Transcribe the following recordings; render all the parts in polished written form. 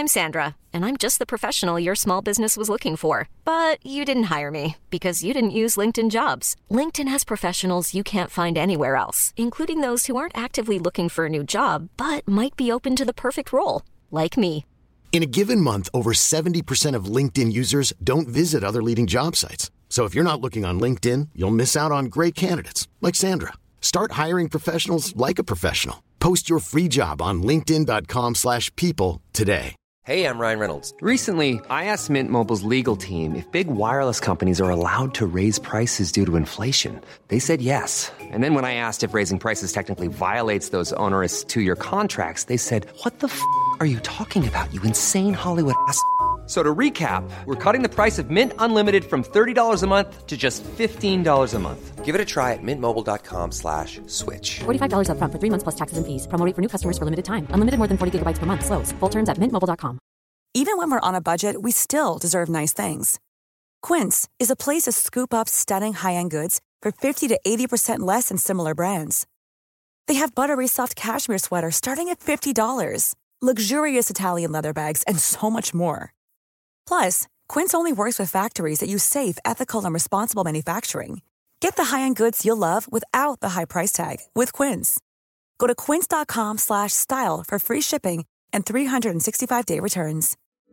I'm Sandra, and I'm just the professional your small business was looking for. But you didn't hire me because you didn't use LinkedIn Jobs. LinkedIn has professionals you can't find anywhere else, including those who aren't actively looking for a new job, but might be open to the perfect role, like me. In a given month, over 70% of LinkedIn users don't visit other leading job sites. So if you're not looking on LinkedIn, you'll miss out on great candidates like Sandra. Start hiring professionals like a professional. Post your free job on linkedin.com/people today. Hey, I'm Ryan Reynolds. Recently, I asked Mint Mobile's legal team if big wireless companies are allowed to raise prices due to inflation. They said yes. And then when I asked if raising prices technically violates those onerous two-year contracts, they said, "What the are you talking about, you insane Hollywood ass?" So to recap, we're cutting the price of Mint Unlimited from $30 a month to just $15 a month. Give it a try at mintmobile.com/switch. $45 up front for 3 months plus taxes and fees. Promo rate for new customers for limited time. Unlimited more than 40 gigabytes per month. Slows full terms at mintmobile.com. Even when we're on a budget, we still deserve nice things. Quince is a place to scoop up stunning high-end goods for 50 to 80% less than similar brands. They have buttery soft cashmere sweaters starting at $50, luxurious Italian leather bags, and so much more. Plus, Quince only works with factories that use safe, ethical, and responsible manufacturing. Get the high-end goods you'll love without the high price tag with Quince. Go to quince.com/style for free shipping and 365-day returns.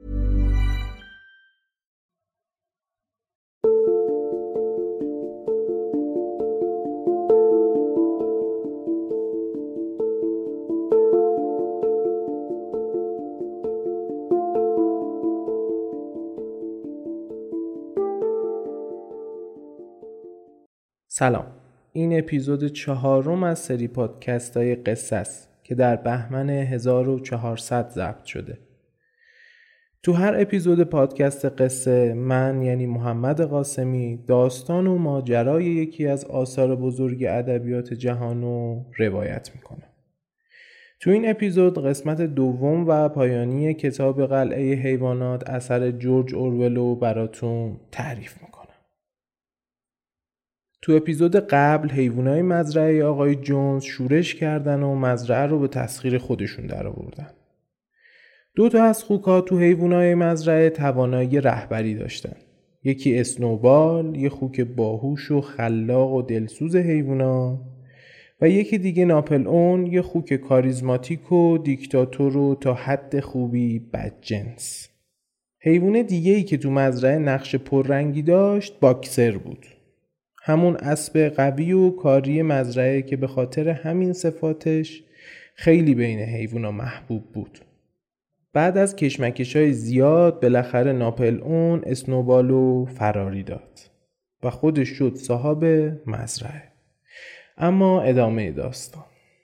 سلام، این اپیزود 4 از سری پادکست های قصه است که در بهمن 1400 ضبط شده. تو هر اپیزود پادکست قصه من یعنی محمد قاسمی داستان و ماجرای یکی از آثار بزرگ ادبیات جهان رو روایت میکنم. تو این اپیزود قسمت دوم و پایانی کتاب قلعه حیوانات اثر جورج اورول رو براتون تعریف میکنم. تو اپیزود قبل حیوانای مزرعه آقای جونز شورش کردن و مزرعه رو به تسخیر خودشون درآوردن. 2 از خوک‌ها تو حیوانای مزرعه توانایی رهبری داشتن. یکی اسنوبال، یه خوک باهوش و خلاق و دلسوز حیوانا، و یکی دیگه ناپلئون، یه خوک کاریزماتیک و دیکتاتور و تا حد خوبی بدجنس. حیوان دیگه‌ای که تو مزرعه نقش پررنگی داشت باکسر بود. همون اسب قوی و کاری مزرعه که به خاطر همین صفاتش خیلی بین حیوونا محبوب بود. بعد از کشمکش‌های زیاد بالاخره ناپلئون اسنوبالو فراری داد و خودش شد صاحب مزرعه. اما ادامه داستان.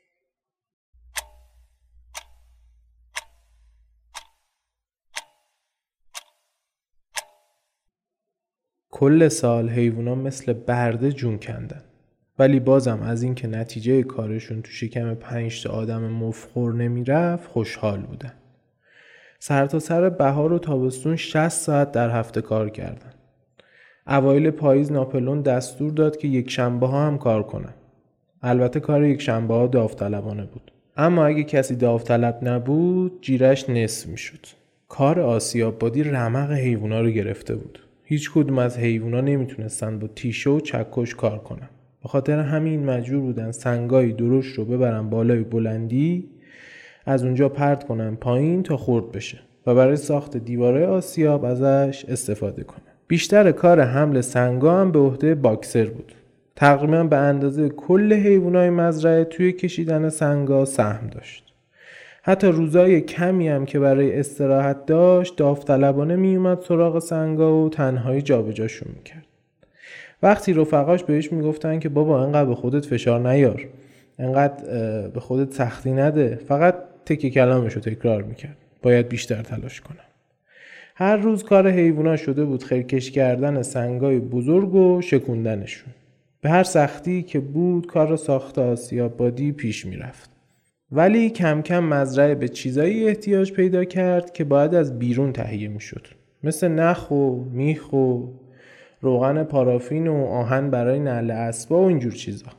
کل سال حیوونا مثل برده جون کندن، ولی بازم از این که نتیجه کارشون تو شکم 5 تا آدم مفخور نمیرفت خوشحال بودن. سر تا سر بهار و تابستون 60 ساعت در هفته کار کردن. اوایل پاییز ناپلئون دستور داد که یک شنبه ها هم کار کنن. البته کار یک شنبه ها داوطلبانه بود، اما اگه کسی داوطلب نبود جیرش نصف میشد. کار آسیابادی رمق حیوونا رو گرفته بود. هیچ کدوم از حیوونا نمیتونستن با تیشه و چکش کار کنن. به خاطر همین مجبور بودن سنگای درشت رو ببرن بالای بلندی، از اونجا پرت کنن پایین تا خرد بشه و برای ساخت دیواره آسیاب ازش استفاده کنن. بیشتر کار حمل سنگا هم به عهده باکسر بود. تقریبا به اندازه کل حیوانای مزرعه توی کشیدن سنگا سهم داشت. حتی روزای کمی هم که برای استراحت داشت داوطلبانه میومد سراغ سنگا و تنهایی جابجاشون میکرد. وقتی رفقاش بهش میگفتن که بابا انقدر به خودت فشار نیار، انقدر به خودت سختی نده، فقط تکه کلامشو تکرار میکرد باید بیشتر تلاش کنم. هر روز کار حیوونا شده بود خرکش کردن سنگای بزرگ و شکوندنشون. به هر سختی که بود کار ساخت آسیابادی پیش میرفت. ولی کم کم مزرعه به چیزایی احتیاج پیدا کرد که باید از بیرون تهیه میشد، مثل نخ و میخ و روغن پارافین و آهن برای نعل اسبا و اینجور چیزا.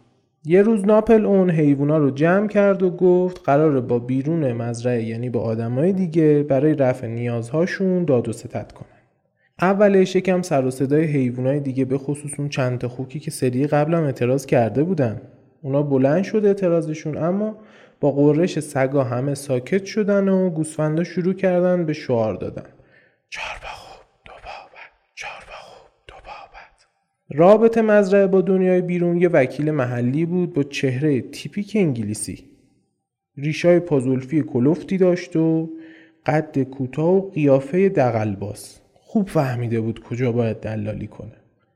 یه روز ناپل اون حیوونا رو جمع کرد و گفت قراره با بیرون مزرعه، یعنی با آدمای دیگه، برای رفع نیازهاشون داد و ستد کنن. اولش یکم سر و صدای حیوانای دیگه، به خصوص اون چند تا خوکی که سری قبلم اعتراض کرده بودن، اونا بلند شد اعتراضشون، اما با قررش سگا همه ساکت شدن و گوسفندا شروع کردن به شعار دادن: 4 با خوب 2 بابت، 4 با خوب 2 بابت. رابط مزرعه با دنیای بیرون یه وکیل محلی بود با چهره تیپیک انگلیسی. ریشای پازولفی کلفتی داشت و قد کوتاه و قیافه دغل‌باز. خوب فهمیده بود کجا باید دلالی کنه.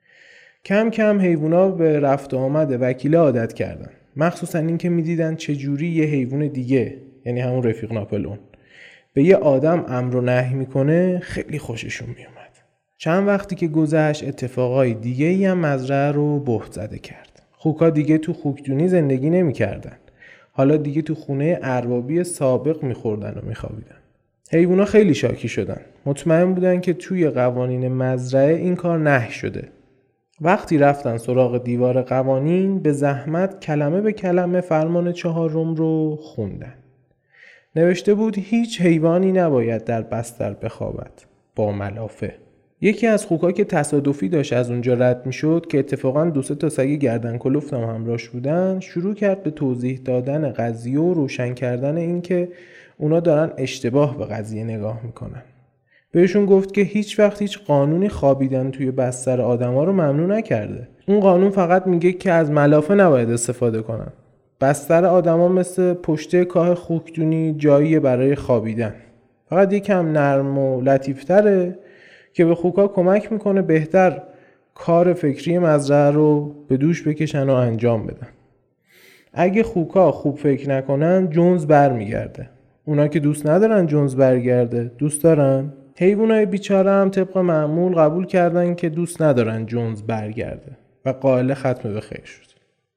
کم کم حیوونا به رفت و آمد وکیل عادت کردن، مخصوصا این که میدیدن چجوری یه حیوان دیگه، یعنی همون رفیق ناپل اون، به یه آدم امر و نهی میکنه. خیلی خوششون میومد. چند وقتی که گذشت، اتفاقای دیگه‌ای هم مزرعه رو بهت زده کرد. خوکا دیگه تو خوکدونی زندگی نمی‌کردن. حالا دیگه تو خونه اربابی سابق می‌خوردن و می‌خوابیدن. حیوونا خیلی شاکی شدن. مطمئن بودن که توی قوانین مزرعه این کار نهی شده. وقتی رفتن سراغ دیوار قوانین، به زحمت کلمه به کلمه فرمان 4 رو خوندن. نوشته بود هیچ حیوانی نباید در بستر بخوابد با ملافه. یکی از خوکا که تصادفی داشت از اونجا رد میشد، که اتفاقا 2-3 تا سگ گردن کلفت هم همراهش بودن، شروع کرد به توضیح دادن قضیه و روشن کردن این که اونا دارن اشتباه به قضیه نگاه میکنن. بهشون گفت که هیچ وقت هیچ قانونی خوابیدن توی بستر آدما رو ممنوع نکرده. اون قانون فقط میگه که از ملافه نباید استفاده کنن. بستر آدما مثل پشته کاه خوکدونی جاییه برای خوابیدن. فقط یکم نرم و لطیفتره که به خوکا کمک میکنه بهتر کار فکری مزرعه رو به دوش بکشن و انجام بدن. اگه خوکا خوب فکر نکنن، جونز برمیگرده. اونا که دوست ندارن جونز برگرده، دوست دارن؟ حیوانای بیچاره هم طبق معمول قبول کردن که دوست ندارن جونز برگرده و قائل ختم به خیر شد.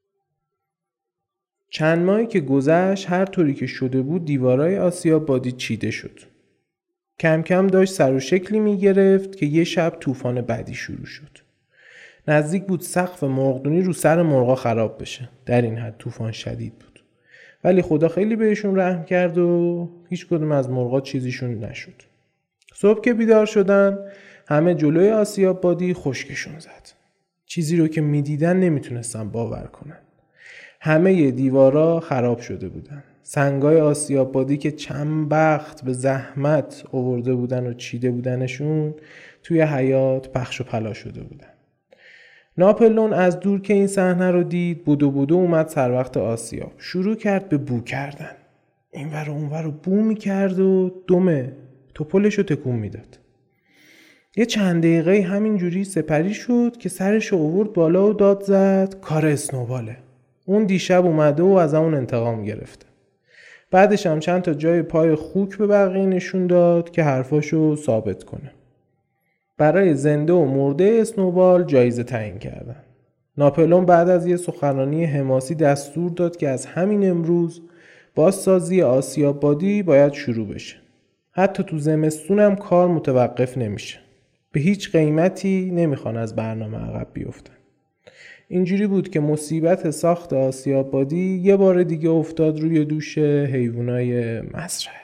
چند ماهی که گذشت، هر طوری که شده بود دیوارای آسیابادی چیده شد. کم کم داشت سر و شکلی می گرفت که یه شب طوفان بعدی شروع شد. نزدیک بود سقف مرغدونی رو سر مرغا خراب بشه. در این حد طوفان شدید بود. ولی خدا خیلی بهشون رحم کرد و هیچ کدوم از مرغا چیزیشون نشد. صبح که بیدار شدن، همه جلوی آسیابادی خشکشون زد. چیزی رو که میدیدن نمیتونستن باور کنن. همه دیوارا خراب شده بودن. سنگای آسیابادی که چند بخت به زحمت آورده بودن و چیده بودنشون، توی حیاط پخش و پلا شده بودن. ناپلئون از دور که این صحنه رو دید، بودو اومد سر وقت آسیاب. شروع کرد به بو کردن. اینور و اونور رو بو میکرد و دم توپلش رو تکون میداد. یه چند دقیقه همینجوری سپری شد که سرش رو آورد بالا و داد زد کار اسنوباله. اون دیشب اومده و از اون انتقام گرفته. بعدش هم چند تا جای پای خوک به بقیه نشون داد که حرفاشو ثابت کنه. برای زنده و مرده اسنوبال جایزه تعیین کردن. ناپلئون بعد از یه سخنرانی حماسی دستور داد که از همین امروز بازسازی آسیابادی باید شروع بشه. حتی تو زمستون هم کار متوقف نمیشه. به هیچ قیمتی نمیخوان از برنامه عقب بیفتن. اینجوری بود که مصیبت ساخت آسیابادی یه بار دیگه افتاد روی دوش حیوانای مزرعه.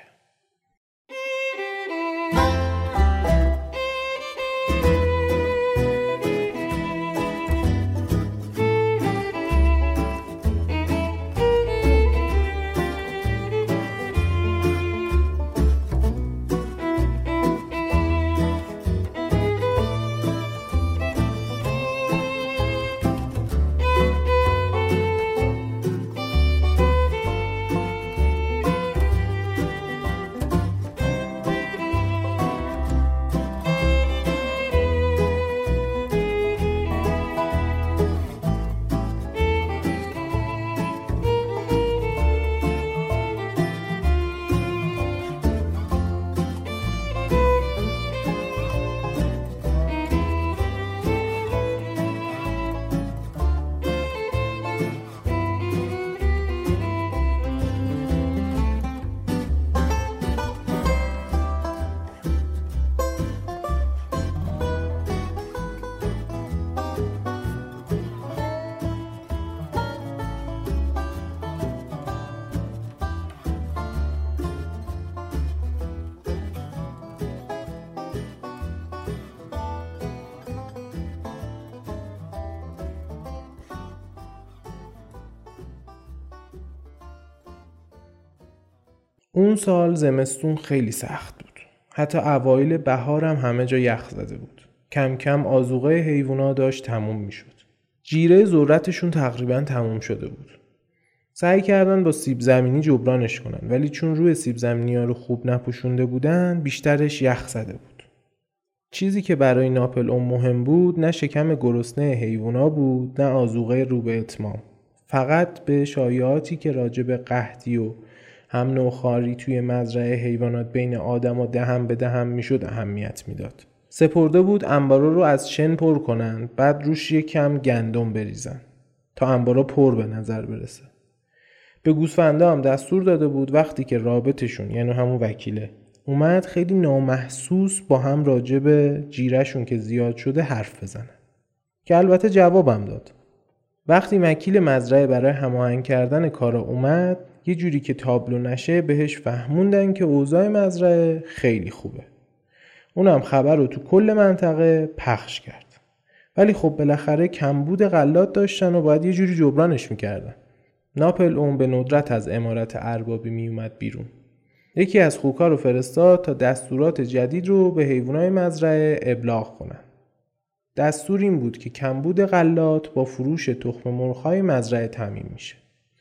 اون سال زمستون خیلی سخت بود. حتی اوایل بهار هم همه جا یخ زده بود. کم کم آذوقه حیوونا داشت تموم میشد. جیره ذرتشون تقریبا تموم شده بود. سعی کردن با سیب زمینی جبرانش کنن، ولی چون روی سیب زمینی‌ها رو خوب نپوشونده بودن بیشترش یخ زده بود. چیزی که برای ناپلئون مهم بود نه شکم گرسنه حیوونا بود، نه آذوقه رو به اتمام. فقط به شایعاتی که راجع به قحطی و هم نوخاری توی مزرعه حیوانات بین آدما دهن به دهن میشد اهمیت میداد. سپرده بود انبارا رو از شن پر کنن، بعد روش یک کم گندم بریزن تا انبارا پر به نظر برسه. به گوسفندا هم دستور داده بود وقتی که رابطشون، یعنی همون وکیله، اومد خیلی نامحسوس با هم راجع به جیرهشون که زیاد شده حرف بزنن، که البته جوابم داد. وقتی وکیل مزرعه برای هماهنگ کردن کارا اومد، یه جوری که تابلو نشه بهش فهموندن که اوضاع مزرعه خیلی خوبه. اونم خبر رو تو کل منطقه پخش کرد. ولی خب بالاخره کمبود غلات داشتن و باید یه جوری جبرانش میکردن. ناپلئون به ندرت از امارت اربابی میومد بیرون. یکی از خوکا رو فرستاد تا دستورات جدید رو به حیوانات مزرعه ابلاغ کنن. دستور این بود که کمبود غلات با فروش تخم مرغ‌های مزرعه تامین میشه.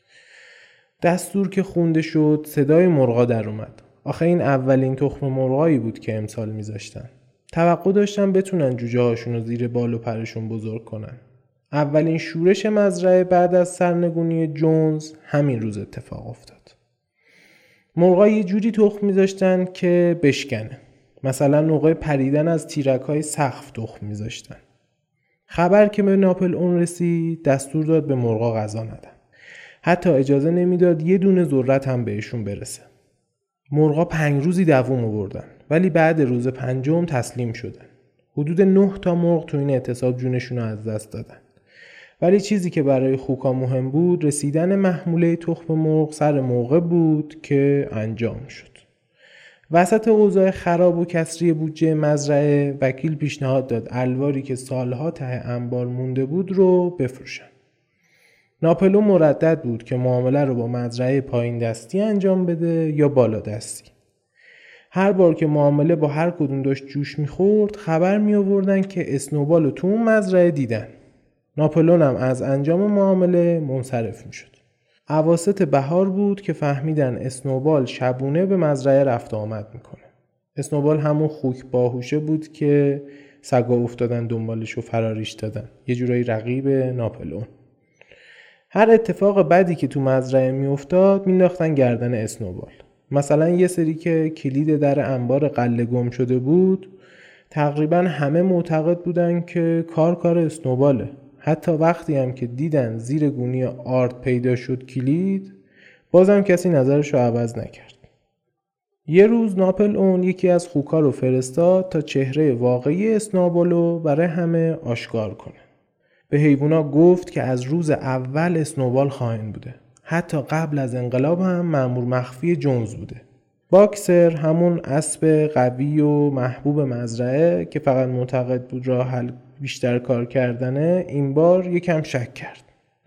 دستور که خونده شد صدای مرغا در اومد. آخه این اولین تخم مرغایی بود که امسال میذاشتن. توقع داشتن بتونن جوجه هاشون رو زیر بال و پرشون بزرگ کنن. اولین شورش مزرعه بعد از سرنگونی جونز همین روز اتفاق افتاد. مرغا یه جوری تخم میذاشتن که بشکنه. مثلا موقع پریدن از تیرک‌های سقف تخم میذاشتن. خبر که به ناپلئون رسید دستور داد به مرغا غذا ندن. حتی اجازه نمیداد یه دونه ذرت هم بهشون برسه. مرغا 5 روزی دووم آوردن، ولی بعد روز 5م تسلیم شدن. حدود 9 تا مرغ تو این اعتصاب جونشون رو از دست دادن. ولی چیزی که برای خوکا مهم بود رسیدن محموله تخم مرغ سر موقع بود که انجام شد. وسط اوضاع خراب و کسری بودجه مزرعه، وکیل پیشنهاد داد الواری که سالها ته انبار مونده بود رو بفروشن. ناپلئون مردد بود که معامله رو با مزرعه پایین دستی انجام بده یا بالا دستی. هر بار که معامله با هر کدوم داشت جوش میخورد خبر می آوردن که اسنوبال رو تو اون مزرعه دیدن. ناپلئون هم از انجام معامله منصرف میشد. اواسط بهار بود که فهمیدن اسنوبال شبونه به مزرعه رفت آمد میکنه. اسنوبال همون خوک باهوشه بود که سگا افتادن دنبالش و فراریش دادن. یه جورایی رقیب ناپلئون. هر اتفاق بدی که تو مزرعه میافتاد مینداختن گردن اسنوبال. مثلا یه سری که کلید در انبار غله گم شده بود، تقریبا همه معتقد بودن که کار اسنوباله. حتی وقتی هم که دیدن زیر گونی آرد پیدا شد کلید، بازم کسی نظرش رو عوض نکرد. یه روز ناپلئون یکی از خوکا رو فرستاد تا چهره واقعی اسنوبالو برای همه آشکار کنه. به حیوونا گفت که از روز اول اسنوبال خائن بوده. حتی قبل از انقلاب هم مأمور مخفی جونز بوده. باکسر، همون اسب قوی و محبوب مزرعه که فقط معتقد بود راه حل بیشتر کار کردنه، این بار یکم شک کرد.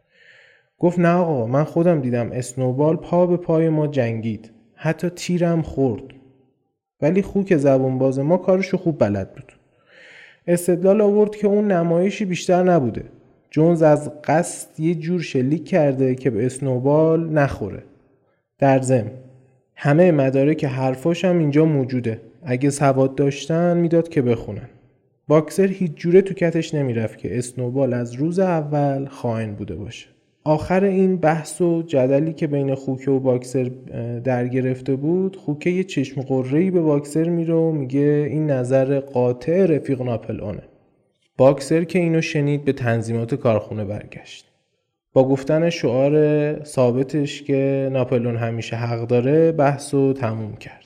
گفت نه آقا، من خودم دیدم اسنوبال پا به پای ما جنگید، حتی تیرم خورد. ولی خوک زبونباز ما کارشو خوب بلد بود. استدلال آورد که اون نمایشی بیشتر نبوده. جونز از قصد یه جور شلیک کرده که به اسنوبال نخوره. در ضمن همه مدارک حرفاش هم اینجا موجوده. اگه سواد داشتن میداد که بخونن. باکسر هیچ جوره تو کتش نمیرفت که اسنوبال از روز اول خائن بوده باشه. آخر این بحث و جدلی که بین خوکه و باکسر در گرفته بود، خوکه یه چشم قره‌ای به باکسر میره و میگه این نظر قاطع رفیق ناپلئونه. باکسر که اینو شنید به تنظیمات کارخونه برگشت. با گفتن شعار ثابتش که ناپلئون همیشه حق داره بحثو تموم کرد.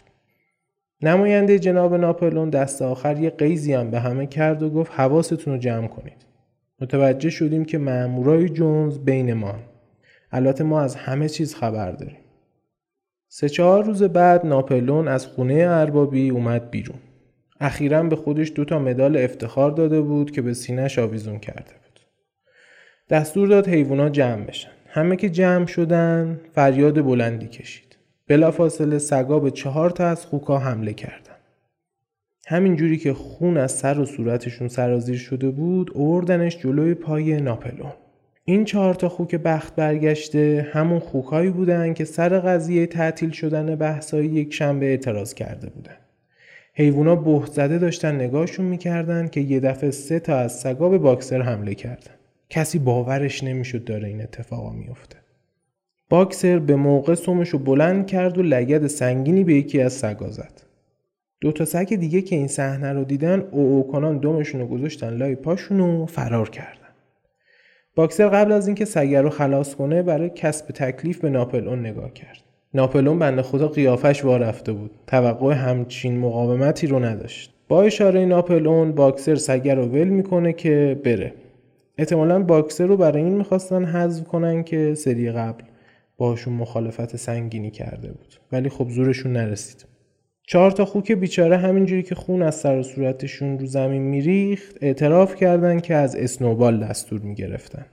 نماینده جناب ناپلئون دست آخر یه قیزی هم به همه کرد و گفت حواستون رو جمع کنید. متوجه شدیم که مامورای جونز بین ما. البته ما از همه چیز خبر داریم. 3-4 روز بعد ناپلئون از خونه اربابی اومد بیرون. اخیراً به خودش 2 مدال افتخار داده بود که به سینه‌اش آویزون کرده بود. دستور داد حیوونا جمع بشن. همه که جمع شدن فریاد بلندی کشید. بلافاصله سگا به 4 تا از خوکا حمله کردن. همینجوری که خون از سر و صورتشون سرازیر شده بود، آوردنش جلوی پای ناپلئون. این 4 تا خوک بخت برگشته همون خوکایی بودن که سر قضیه تعطیل شدن بحث‌های یک شنبه اعتراض کرده بودن. حیوونا بهت زده داشتن نگاهشون میکردن که یه دفعه 3 تا از سگا به باکسر حمله کردن. کسی باورش نمیشد داره این اتفاقا میفته. باکسر به موقع سمشو بلند کرد و لگد سنگینی به یکی از سگا زد. 2 تا سگ دیگه که این صحنه رو دیدن او کنان دمشونو گذاشتن لای پاشون و فرار کردن. باکسر قبل از اینکه سگ رو خلاص کنه برای کسب تکلیف به ناپلئون نگاه کرد. ناپلئون بنده خدا قیافش وا رفته بود. توقع همچین مقاومتی رو نداشت. با اشاره ناپلئون باکسر سگ رو ول میکنه که بره. احتمالاً باکسر رو برای این میخواستن حذف کنن که سری قبل باشون مخالفت سنگینی کرده بود. ولی خب زورشون نرسید. 4 تا خوک بیچاره همینجوری که خون از سر و صورتشون رو زمین میریخت اعتراف کردن که از اسنوبال دستور میگرفتن.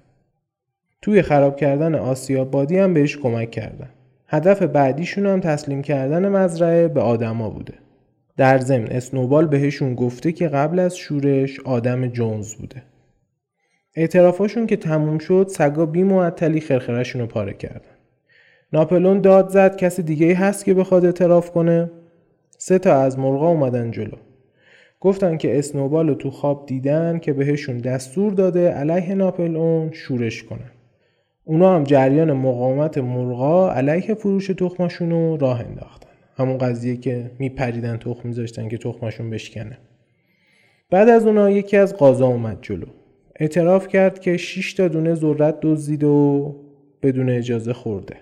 توی خراب کردن آسیابادی هم بهش کمک کردن. هدف بعدیشون هم تسلیم کردن مزرعه به آدما بوده. در ضمن اسنوبال بهشون گفته که قبل از شورش آدم جونز بوده. اعترافاشون که تموم شد سگا بی معطلی خرخره‌شون رو پاره کردن. ناپلئون داد زد کسی دیگه هست که بخواد اعتراف کنه؟ 3 تا از مرغا اومدن جلو. گفتن که اسنوبال رو تو خواب دیدن که بهشون دستور داده علیه ناپلئون شورش کنن. اونا هم جریان مقاومت مرغا علیه فروش تخماشون رو راه انداختن. همون قضیه که میپریدن تخم میذاشتن که تخماشون بشکنه. بعد از اونا یکی از قاضا اومد جلو. اعتراف کرد که 6 تا دونه ذرت دزدید و بدون اجازه خورده.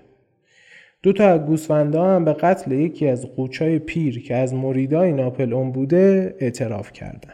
2 تا از گوسفندا هم به قتل یکی از قوچای پیر که از مریدای ناپلئون بوده اعتراف کردن.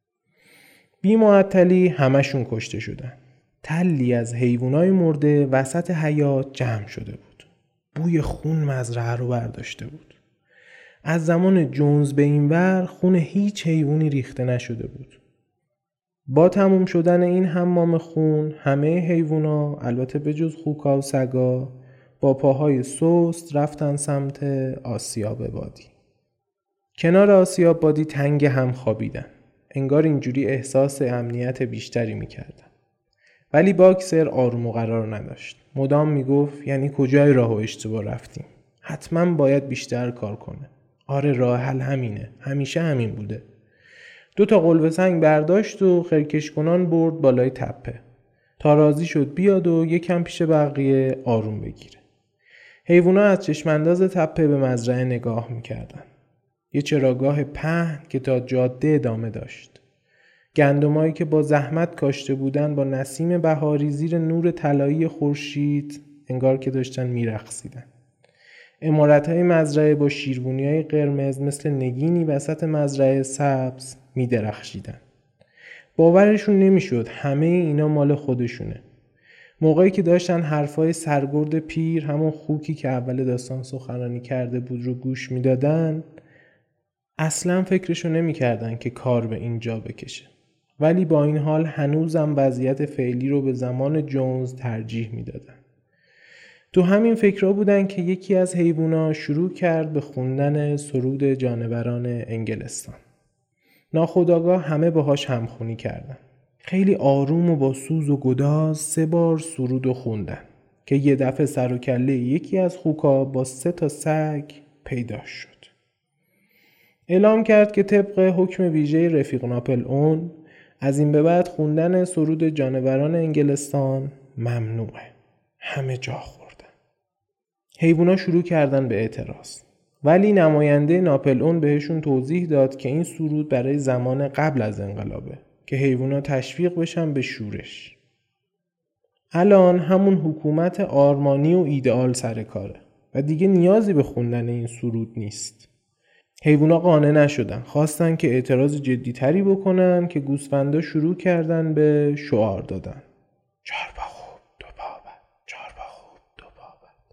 بی معطلی همشون کشته شدن. تلی از حیوانای مرده وسط حیاط جمع شده بود. بوی خون مزرعه رو برداشته بود. از زمان جونز به این ور خون هیچ حیوانی ریخته نشده بود. با تموم شدن این حمام خون همه حیوونا البته به جز خوکا و سگا با پاهای سست رفتن سمت آسیاب بادی. کنار آسیاب بادی تنگ هم خوابیدن. انگار اینجوری احساس امنیت بیشتری میکردن. ولی باکسر آروم و قرار نداشت. مدام میگفت یعنی کجای راهو اشتباه رفتیم؟ حتما باید بیشتر کار کنه. آره راه حل همینه. همیشه همین بوده. 2 تا قلوه سنگ برداشت و خرکش کنان برد بالای تپه. تا راضی شد بیاد و یکم پیش بقیه آروم بگیره. حیوونا از چشمانداز تپه به مزرعه نگاه میکردن. یه چراگاه پهن که تا جاده ادامه داشت. گندمایی که با زحمت کاشته بودن با نسیم بهاری زیر نور طلایی خورشید انگار که داشتن میرقصیدن. عمارت‌های مزرعه با شیروونی‌های قرمز مثل نگینی وسط مزرعه سبز می‌درخشیدن. باورشون نمی‌شد همه اینا مال خودشونه. موقعی که داشتن حرفای سرگرد پیر همون خوکی که اول داستان سخنرانی کرده بود رو گوش میدادن اصلا فکرشو نمی‌کردن که کار به اینجا بکشه. ولی با این حال هنوزم وضعیت فعلی رو به زمان جونز ترجیح میدادن. تو همین فکرها بودن که یکی از حیوونا شروع کرد به خوندن سرود جانوران انگلستان. ناخودآگاه همه باهاش همخونی کردن. خیلی آروم و با سوز و گداز 3 بار سرود خوندن که یه دفعه سر و کله یکی از خوکا با 3 تا سگ پیدا شد. اعلام کرد که طبق حکم ویژه رفیق ناپلئون از این به بعد خوندن سرود جانوران انگلستان ممنوعه. همه جا خوردن. حیوونا شروع کردن به اعتراض. ولی نماینده ناپلئون بهشون توضیح داد که این سرود برای زمان قبل از انقلابه که حیوونا تشویق بشن به شورش. الان همون حکومت آرمانی و ایدئال سر کاره و دیگه نیازی به خوندن این سرود نیست. حیوونا قانع نشدن. خواستن که اعتراض جدی‌تری بکنن که گوسفندا شروع کردن به شعار دادن. 4 پا خوب 2 پا بد، 4 پا خوب 2 پا بد.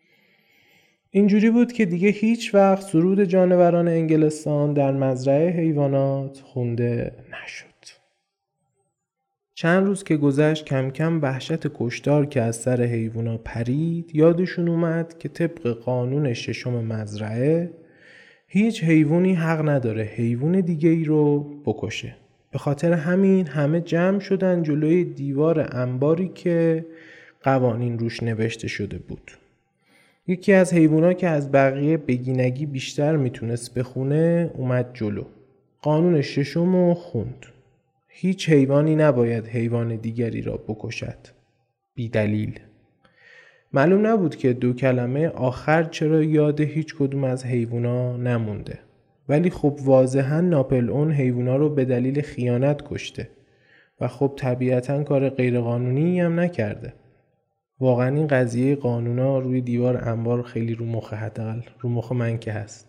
اینجوری بود که دیگه هیچ وقت سرود جانوران انگلستان در مزرعه حیوانات خونده نشد. چند روز که گذشت کم کم وحشت کشتار که از سر حیوونا پرید یادشون اومد که طبق قانون 6 مزرعه هیچ حیوانی حق نداره حیوان دیگه ای رو بکشه. به خاطر همین همه جمع شدن جلوی دیوار انباری که قوانین روش نوشته شده بود. یکی از حیوونا که از بقیه بگینگی بیشتر میتونست بخونه اومد جلو. قانون 6 رو خوند. هیچ حیوانی نباید حیوان دیگری را بکشد. بی دلیل. معلوم نبود که 2 کلمه آخر چرا یاد هیچ کدوم از حیوونا نمونده. ولی خب واضحاً ناپلئون حیوونا رو به دلیل خیانت کشته و خب طبیعتاً کار غیرقانونی هم نکرده. واقعاً این قضیه قانونا روی دیوار انبار خیلی رو مخ، حداقل رو مخ من که هست.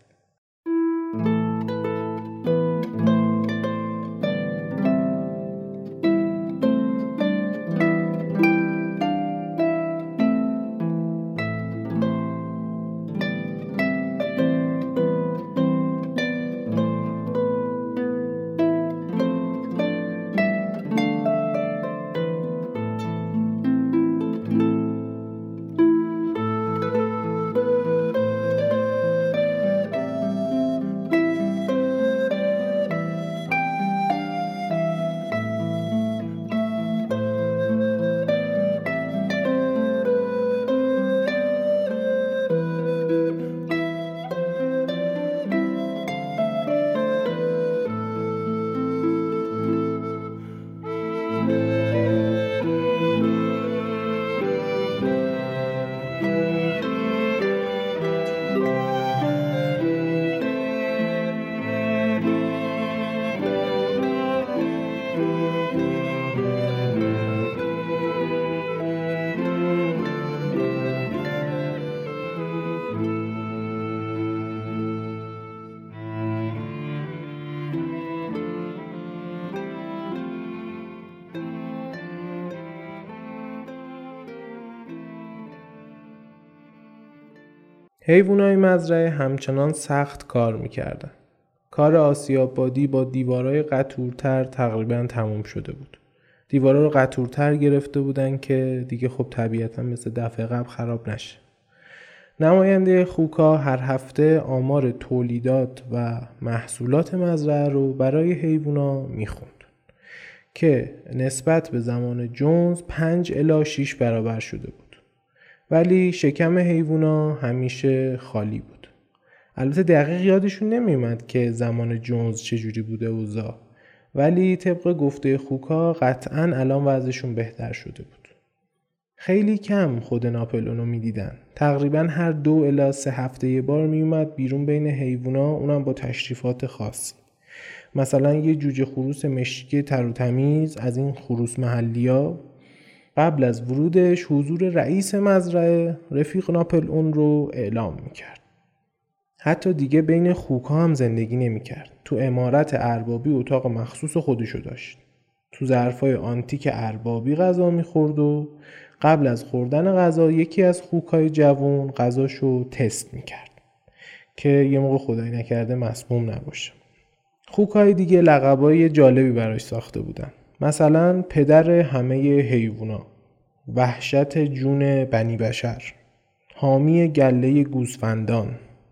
حیوانای مزرعه همچنان سخت کار میکردن. کار آسیاب‌بادی با دیوارای قطورتر تقریبا تموم شده بود. دیوارا رو قطورتر گرفته بودن که دیگه خب طبیعتا مثل دفعه قبل خراب نشه. نماینده خوکا هر هفته آمار تولیدات و محصولات مزرعه رو برای حیوونا میخوند که نسبت به زمان جونز 5 الی 6 برابر شده بود. ولی شکم حیوونا همیشه خالی بود. البته دقیق یادشون نمیومد که زمان جونز چجوری بوده اوضاع، ولی طبق گفته خوکا قطعاً الان وضعشون بهتر شده بود. خیلی کم خود ناپلئون رو میدیدن. تقریباً هر 2 الی 3 هفته یه بار میومد بیرون بین حیوونا، اونم با تشریفات خاصی. مثلا یه جوجه خروس مشکی تر و تمیز از این خروس محلیا قبل از ورودش حضور رئیس مزرعه رفیق ناپلئون رو اعلام میکرد. حتی دیگه بین خوکا هم زندگی نمیکرد. تو عمارت اربابی اتاق مخصوص خودشو داشت. تو ظرفای آنتیک اربابی غذا میخورد و قبل از خوردن غذا یکی از خوکای جوان غذاشو تست میکرد که یه موقع خدای نکرده مسموم نباشه. خوکای دیگه لقبای جالبی براش ساخته بودن. مثلا پدر همه حیوونا، وحشت جون بنی بشر، حامی گله گوسفندان.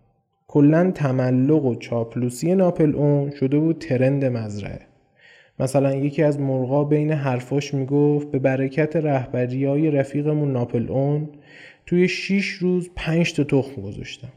کلن تملق و چاپلوسی ناپلئون شده بود ترند مزرعه. مثلا یکی از مرغا بین حرفاش میگفت به برکت رهبریای رفیقمون ناپلئون توی 6 روز 5 تا تخم گذاشتم.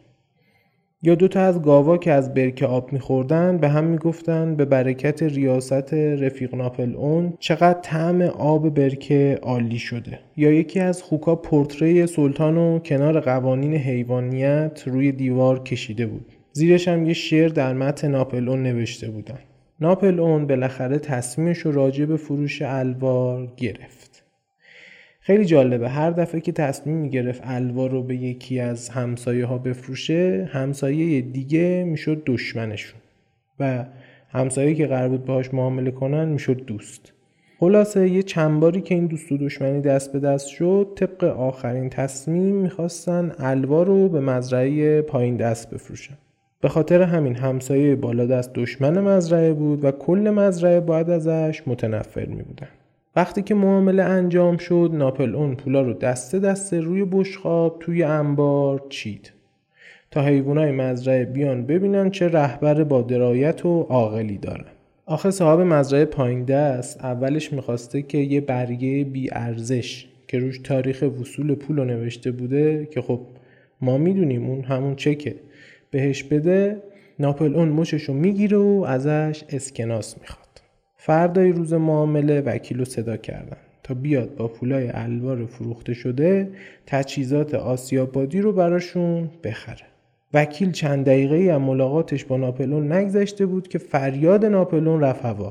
یا 2 تا از گاوا که از برکه آب میخوردن به هم میگفتن به برکت ریاست رفیق ناپلئون چقدر طعم آب برکه عالی شده. یا یکی از خوکا پورتری سلطانو کنار قوانین حیوانیت روی دیوار کشیده بود. زیرش هم یه شعر در متن ناپلئون نوشته بودن. ناپلئون بالاخره تصمیمش رو راجع به فروش الوار گرفت. خیلی جالبه، هر دفعه که تصمیم میگرفت الوار رو به یکی از همسایه ها بفروشه، همسایه دیگه میشد دشمنشون و همسایه که قرار بود باهاش معامله کنن میشد دوست. خلاصه یه چند باری که این دوست و دشمنی دست به دست شد، طبق آخرین تصمیم میخواستن الوار رو به مزرعه پایین دست بفروشن. به خاطر همین همسایه بالا دست دشمن مزرعه بود و کل مزرعه باید ازش متنفر میبودن. وقتی که معامله انجام شد، ناپلئون پولا رو دسته دسته روی بشقاب توی انبار چید تا حیوانای مزرعه بیان ببینن چه رهبر با درایت و عاقلی دارن. آخه صاحب مزرعه پایین دست اولش میخواسته که یه برگه بی ارزش که روش تاریخ وصول پول نوشته بوده که خب ما میدونیم اون همون چکه بهش بده. ناپلئون مچشو میگیره و ازش اسکناس میخواد. فردای روز معامله وکیلو صدا کردن تا بیاد با پولای الوار فروخته شده تجهیزات آسیابادی رو براشون بخره. وکیل چند دقیقه‌ای از ملاقاتش با ناپلئون نگذشته بود که فریاد ناپلئون رفت هوا.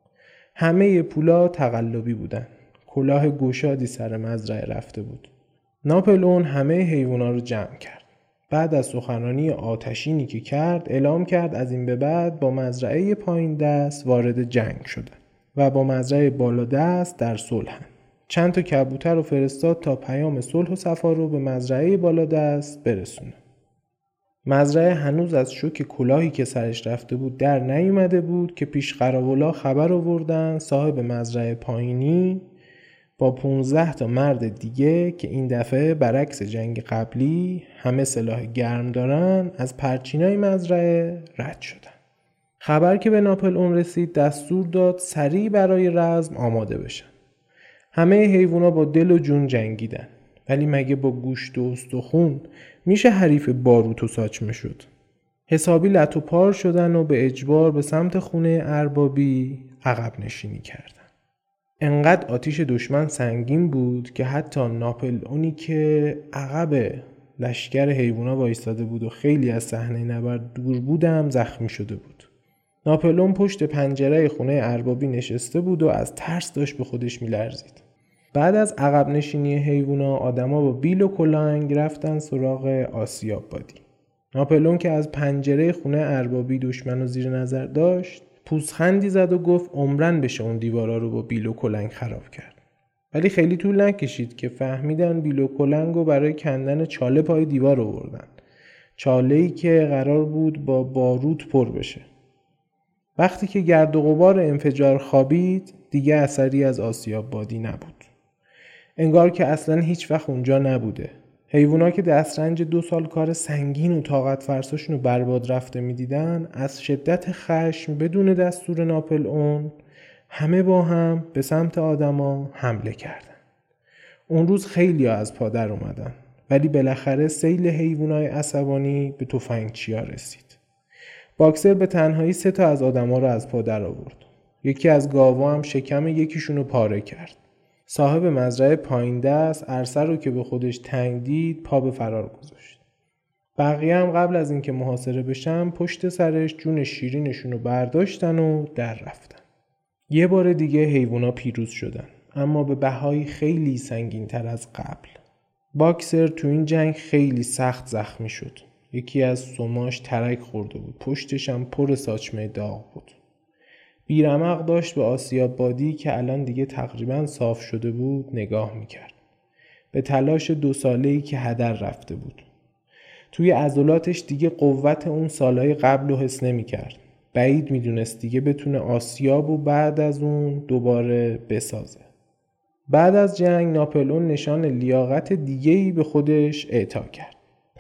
همه پولا تقلبی بودن. کلاه گشادی سر مزرعه رفته بود. ناپلئون همه حیونا رو جمع کرد. بعد از سخنرانی آتشینی که کرد اعلام کرد از این به بعد با مزرعه پایین دست وارد جنگ شدن و با مزرعه بالا دست در صلحن. چند تا کبوتر رو فرستاد تا پیام صلح و صفا رو به مزرعه بالا دست برسونه. مزرعه هنوز از شوک کلاهی که سرش رفته بود در نیومده بود که پیش قراولا خبر آوردن صاحب مزرعه پایینی با 15 تا مرد دیگه که این دفعه برعکس جنگ قبلی همه سلاح گرم دارن از پرچینای مزرعه رد شدن. خبر که به ناپلئون رسید دستور داد سریع برای رزم آماده بشن. همه حیوونا با دل و جون جنگیدن، ولی مگه با گوشت و استخون میشه حریف باروت و ساچمه شد؟ حسابی لت و پار شدن و به اجبار به سمت خونه اربابی عقب نشینی کردن. انقدر آتیش دشمن سنگین بود که حتی ناپلئونی که عقب لشکر حیوونا وایستاده بود و خیلی از صحنه نبرد دور بودم زخمی شده بود. ناپلئون پشت پنجره خونه اربابی نشسته بود و از ترس داشت به خودش میلرزید. بعد از عقب نشینی حیوونا آدما با بیل و کلنگ رفتن سراغ آسیابادی. ناپلئون که از پنجره خونه اربابی دشمنو زیر نظر داشت پوزخندی زد و گفت عمرن بشه اون دیوارا رو با بیل و کلنگ خراب کرد. ولی خیلی طول نکشید که فهمیدن بیل و کلنگ رو برای کندن چاله پای دیوار آوردن. چاله‌ای که قرار بود با باروت پر بشه. وقتی که گرد و غبار انفجار خوابید دیگه اثری از آسیابادی نبود. انگار که اصلا هیچ وقت اونجا نبوده. حیوونا که دسترنج 2 سال کار سنگین و طاقت فرساشون رو برباد رفته میدیدن از شدت خشم بدون دستور ناپلئون همه با هم به سمت آدما حمله کردن. اون روز خیلی ها از پا در اومدن، ولی بالاخره سیل حیوانای عصبانی به تفنگچیا رسید. باکسر به تنهایی 3 تا از آدما رو از پا در آورد. یکی از گاوا هم شکم یکیشون رو پاره کرد. صاحب مزرعه پایین دست عرصه رو که به خودش تنگ دید پا به فرار گذاشت. بقیه هم قبل از اینکه محاصره بشن پشت سرش جون شیرینشون رو برداشتن و در رفتن. یه بار دیگه حیوونا پیروز شدن، اما به بهای خیلی سنگین‌تر از قبل. باکسر تو این جنگ خیلی سخت زخمی شد. یکی از سماش ترک خورده بود، پشتش هم پر ساچمه داغ بود. بیرمق داشت به آسیابادی که الان دیگه تقریبا صاف شده بود نگاه میکرد. به تلاش 2 ساله‌ای که هدر رفته بود. توی عضلاتش دیگه قوت اون سالهای قبل رو حس نمیکرد. بعید میدونست دیگه بتونه آسیاب و بعد از اون دوباره بسازه. بعد از جنگ ناپلئون نشان لیاقت دیگه‌ای به خودش اعطا کرد.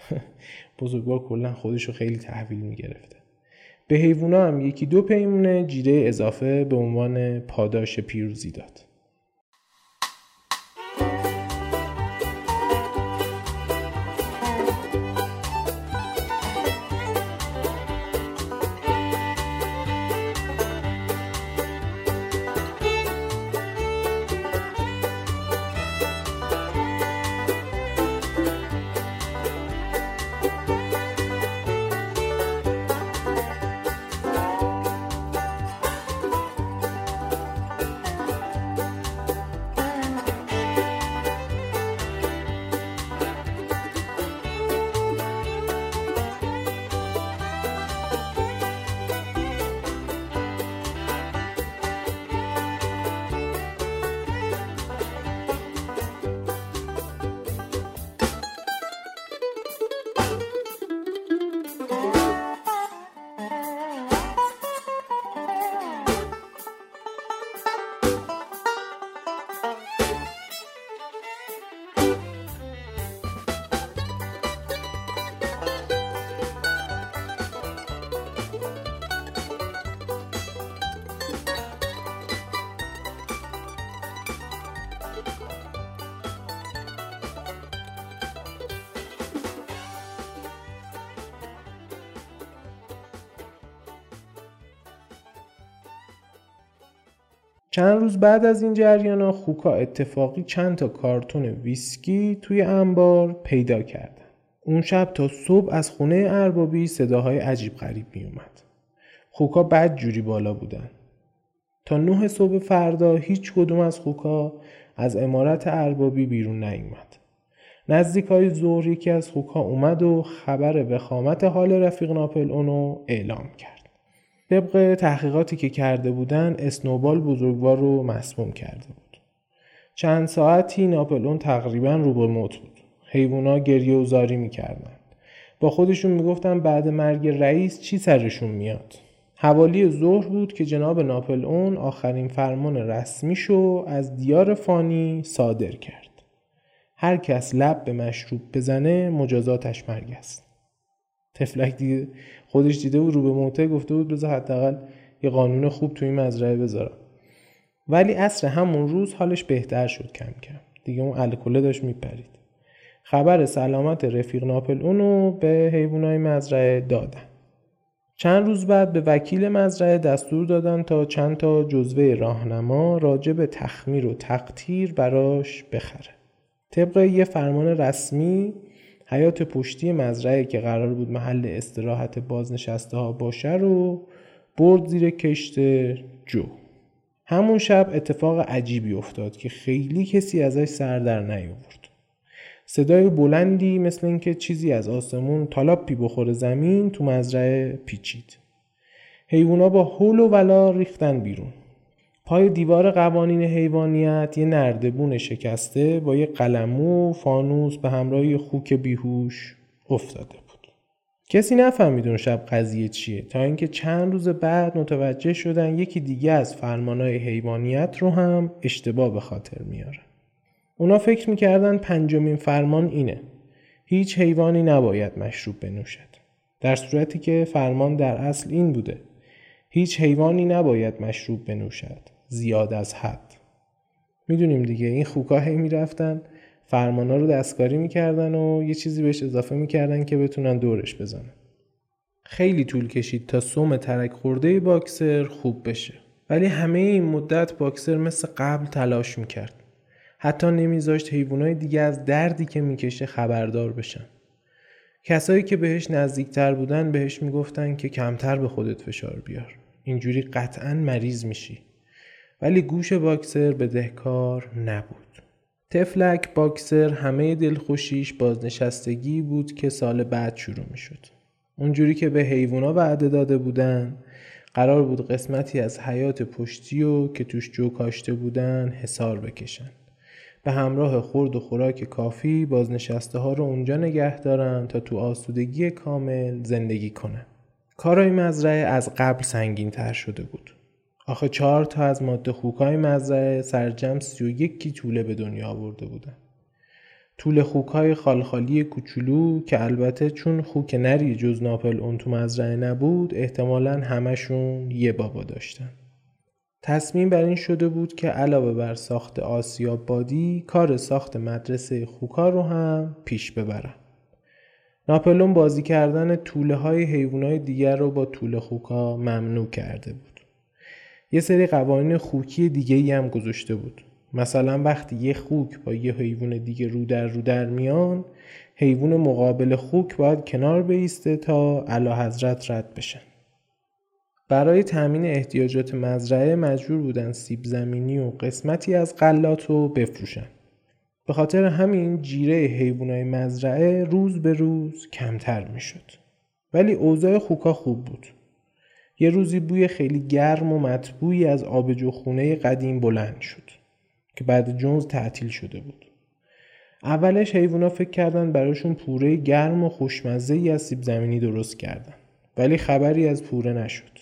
بزرگوار کلا خودشو خیلی تحویل میگرفته. به حیوونا هم 1-2 پیمونه جیره اضافه به عنوان پاداش پیروزی داد. چند روز بعد از این جریانا خوکا اتفاقی چند تا کارتون ویسکی توی انبار پیدا کردن. اون شب تا صبح از خونه اربابی صداهای عجیب غریب می اومد. خوکا بد جوری بالا بودن. تا 9 صبح فردا هیچ کدوم از خوکا از عمارت اربابی بیرون نیومد. نزدیکای ظهر یکی از خوکا اومد و خبر وخامت حال رفیق ناپلئون رو اعلام کرد. طبق تحقیقاتی که کرده بودن اسنوبال بزرگوار رو مسموم کرده بود. چند ساعتی ناپلئون تقریبا رو به موت بود. حیوونا گریه و زاری میکردن. با خودشون میگفتن بعد مرگ رئیس چی سرشون میاد. حوالی ظهر بود که جناب ناپلئون آخرین فرمان رسمیشو از دیار فانی صادر کرد. هر کس لب به مشروب بزنه مجازاتش مرگ است. تفلک دیگه خودش دیده بود رو به موته، گفته بود بذار حداقل یه قانون خوب توی مزرعه بذارم. ولی عصر همون روز حالش بهتر شد کم کم. دیگه اون الکل داشت میپرید. خبر سلامت رفیق ناپلئون رو به حیوانای مزرعه دادن. چند روز بعد به وکیل مزرعه دستور دادن تا چند تا جزوه راهنما راجع به تخمیر و تقطیر براش بخره. طبق یه فرمان رسمی حیاط پشتی مزرعه که قرار بود محل استراحت بازنشسته ها باشه رو برد زیر کشت جو. همون شب اتفاق عجیبی افتاد که خیلی کسی ازش سر در نیاورد. صدای بلندی مثل اینکه چیزی از آسمون تالاپی بخوره زمین تو مزرعه پیچید. حیوونا با هول و ولا ریختن بیرون. پای دیوار قوانین حیوانیت یه نردبون شکسته با یه قلمو و فانوس به همراه خوک بیهوش افتاده بود. کسی نفهمید اون شب قضیه چیه تا اینکه چند روز بعد متوجه شدن یکی دیگه از فرمانهای حیوانیت رو هم اشتباه به خاطر میارن. اونا فکر میکردن 5مین فرمان اینه: هیچ حیوانی نباید مشروب بنوشد. در صورتی که فرمان در اصل این بوده: هیچ حیوانی نباید مشروب بنوشد زیاد از حد. میدونیم دیگه این خوکا هی میرفتن فرمانا رو دستکاری میکردن و یه چیزی بهش اضافه میکردن که بتونن دورش بزنن. خیلی طول کشید تا سم ترک خورده باکسر خوب بشه، ولی همه این مدت باکسر مثل قبل تلاش میکرد. حتی نمیذاشت حیوانای دیگه از دردی که میکشه خبردار بشن. کسایی که بهش نزدیکتر بودن بهش میگفتن که کمتر به خودت فشار بیار، اینجوری قطعاً مریض میشی. ولی گوش باکسر بدهکار نبود. تفلک باکسر همه دلخوشیش بازنشستگی بود که سال بعد شروع میشد. اونجوری که به حیوونا وعده داده بودن قرار بود قسمتی از حیاط پشتی که توش جو کاشته بودن حصار بکشن. به همراه خورد و خوراک کافی بازنشسته ها رو اونجا نگه دارن تا تو آسودگی کامل زندگی کنن. کارای مزرعه از قبل سنگین تر شده بود. آخه 4 تا از ماده خوکای مزرعه سرجم 31 توله به دنیا آورده بودن. توله خوکای خالخالی کوچولو که البته چون خوک نری جز ناپلئون تو مزرعه نبود احتمالاً همشون یه بابا داشتن. تصمیم بر این شده بود که علاوه بر ساخت آسیابادی کار ساخت مدرسه خوکا رو هم پیش ببرن. ناپلئون بازی کردن توله های حیوانات دیگر رو با توله خوکا ممنوع کرده بود. یه سری قوانین خوکی دیگه‌ای هم گذاشته بود. مثلا وقتی یه خوک با یه حیوان دیگه رو در میان، حیوان مقابل خوک باید کنار بایسته تا اعلیحضرت رد بشن. برای تامین احتیاجات مزرعه مجبور بودن سیب زمینی و قسمتی از غلات رو بفروشن. به خاطر همین جیره حیوانات مزرعه روز به روز کمتر میشد. ولی اوضاع خوکا خوب بود. یه روزی بوی خیلی گرم و مطبوعی از آبجوخونه قدیم بلند شد که بعد جونز تعطیل شده بود. اولش حیوونا فکر کردن براشون پوره گرم و خوشمزه‌ای از سیب زمینی درست کردن، ولی خبری از پوره نشد.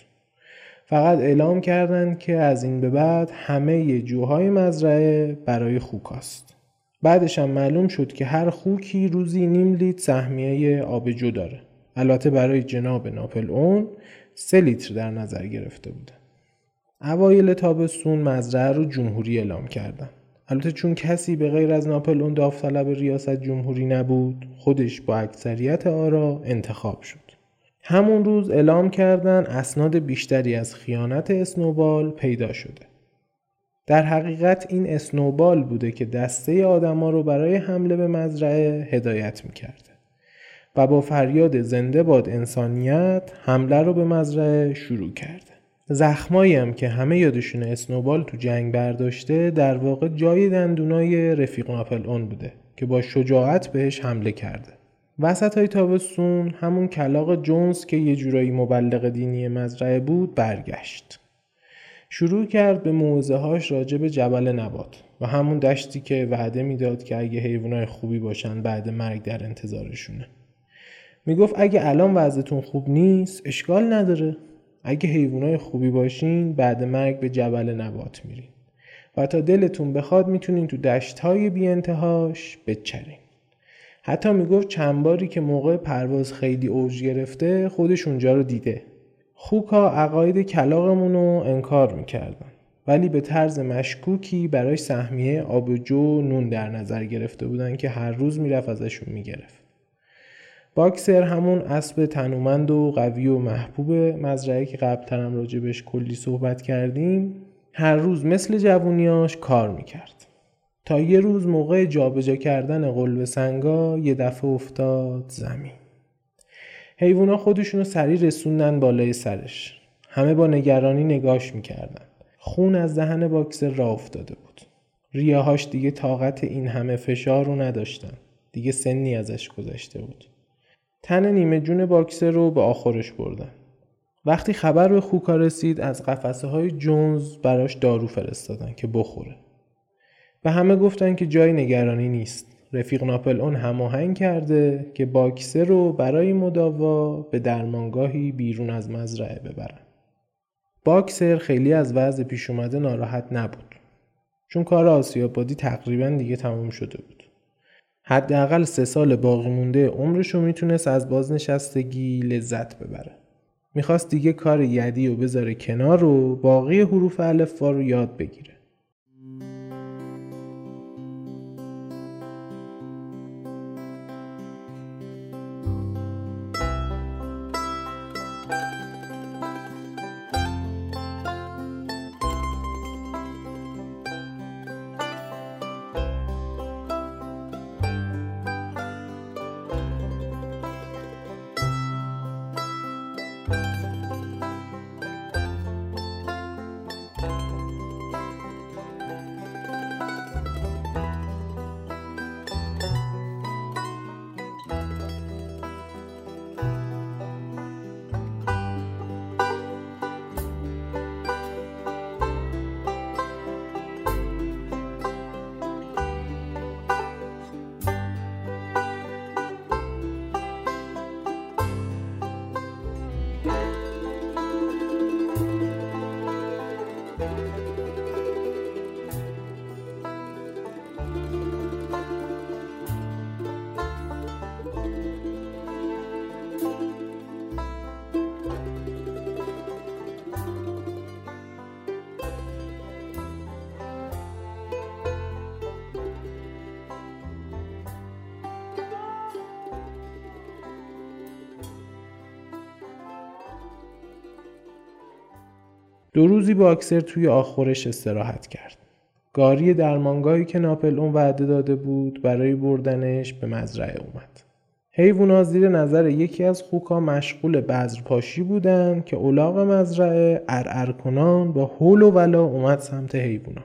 فقط اعلام کردن که از این به بعد همه جوهای مزرعه برای خوکاست. بعدش هم معلوم شد که هر خوکی روزی 0.5 لیتر سهمیه آبجو داره. البته برای جناب ناپلئون 3 لیتر در نظر گرفته بوده. اوایل تابستون مزرعه رو جمهوری اعلام کردن. البته چون کسی به غیر از ناپلئون داوطلب ریاست جمهوری نبود، خودش با اکثریت آرا انتخاب شد. همون روز اعلام کردن اسناد بیشتری از خیانت اسنوبال پیدا شده. در حقیقت این اسنوبال بوده که دسته آدما رو برای حمله به مزرعه هدایت می‌کرده و با فریاد زنده باد انسانیت حمله رو به مزرعه شروع کرده. زخمایی هم که همه یادشونه اسنوبال تو جنگ برداشته در واقع جای دندونای رفیق ناپلئون بوده که با شجاعت بهش حمله کرده. وسطای تابستون همون کلاغ جونز که یه جورایی مبلغ دینی مزرعه بود برگشت. شروع کرد به موعظه‌هاش راجع به جبل نبات و همون دشتی که وعده میداد که اگه حیوانای خوبی باشن بعد مرگ در انتظارشونه. میگفت اگه الان وضعتون خوب نیست اشکال نداره. اگه حیوانای خوبی باشین بعد مرگ به جبل نبات میرین و تا دلتون بخواد میتونین تو دشت‌های بی انتهاش بچرین. حتی میگفت چند باری که موقع پرواز خیلی اوج گرفته خودش اونجا رو دیده. خوکا عقاید کلاغمون رو انکار میکردن ولی به طرز مشکوکی براش سهمیه آبجو نون در نظر گرفته بودن که هر روز میرفت ازشون میگرفت. باکسر همون اسب تنومند و قوی و محبوب مزرعه که قبل‌ترم راجبش کلی صحبت کردیم هر روز مثل جوونیاش کار میکرد تا یه روز موقع جابجا کردن قلب سنگا یه دفعه افتاد زمین. حیوونا خودشونو سریع رسوندن بالای سرش. همه با نگرانی نگاش میکردن. خون از دهن باکسر راه افتاده بود. ریه‌هاش دیگه طاقت این همه فشار رو نداشتن. دیگه سنی ازش گذشته بود. تن نیمه جون باکسر رو به آخرش بردن. وقتی خبر به خوکا رسید از قفسه های جونز براش دارو فرستادن که بخوره. به همه گفتن که جای نگرانی نیست. رفیق ناپلئون هماهنگ کرده که باکسر رو برای مداوا به درمانگاهی بیرون از مزرعه ببرن. باکسر خیلی از وضع پیش اومده ناراحت نبود. چون کار آسیابادی تقریبا دیگه تموم شده بود. حداقل 3 سال باقی مونده عمرشو میتونست از بازنشستگی لذت ببره. میخواست دیگه کار یدی رو بذاره کنار و باقی حروف الفبا رو یاد بگیره. دو روزی باکسر توی آخرش استراحت کرد. گاری درمانگاهی که ناپلئون وعده داده بود برای بردنش به مزرعه اومد. حیوونا زیر نظر یکی از خوکا مشغول بذرپاشی بودن که الاغ مزرعه ارعر کنان با حول و ولا اومد سمت حیوونا.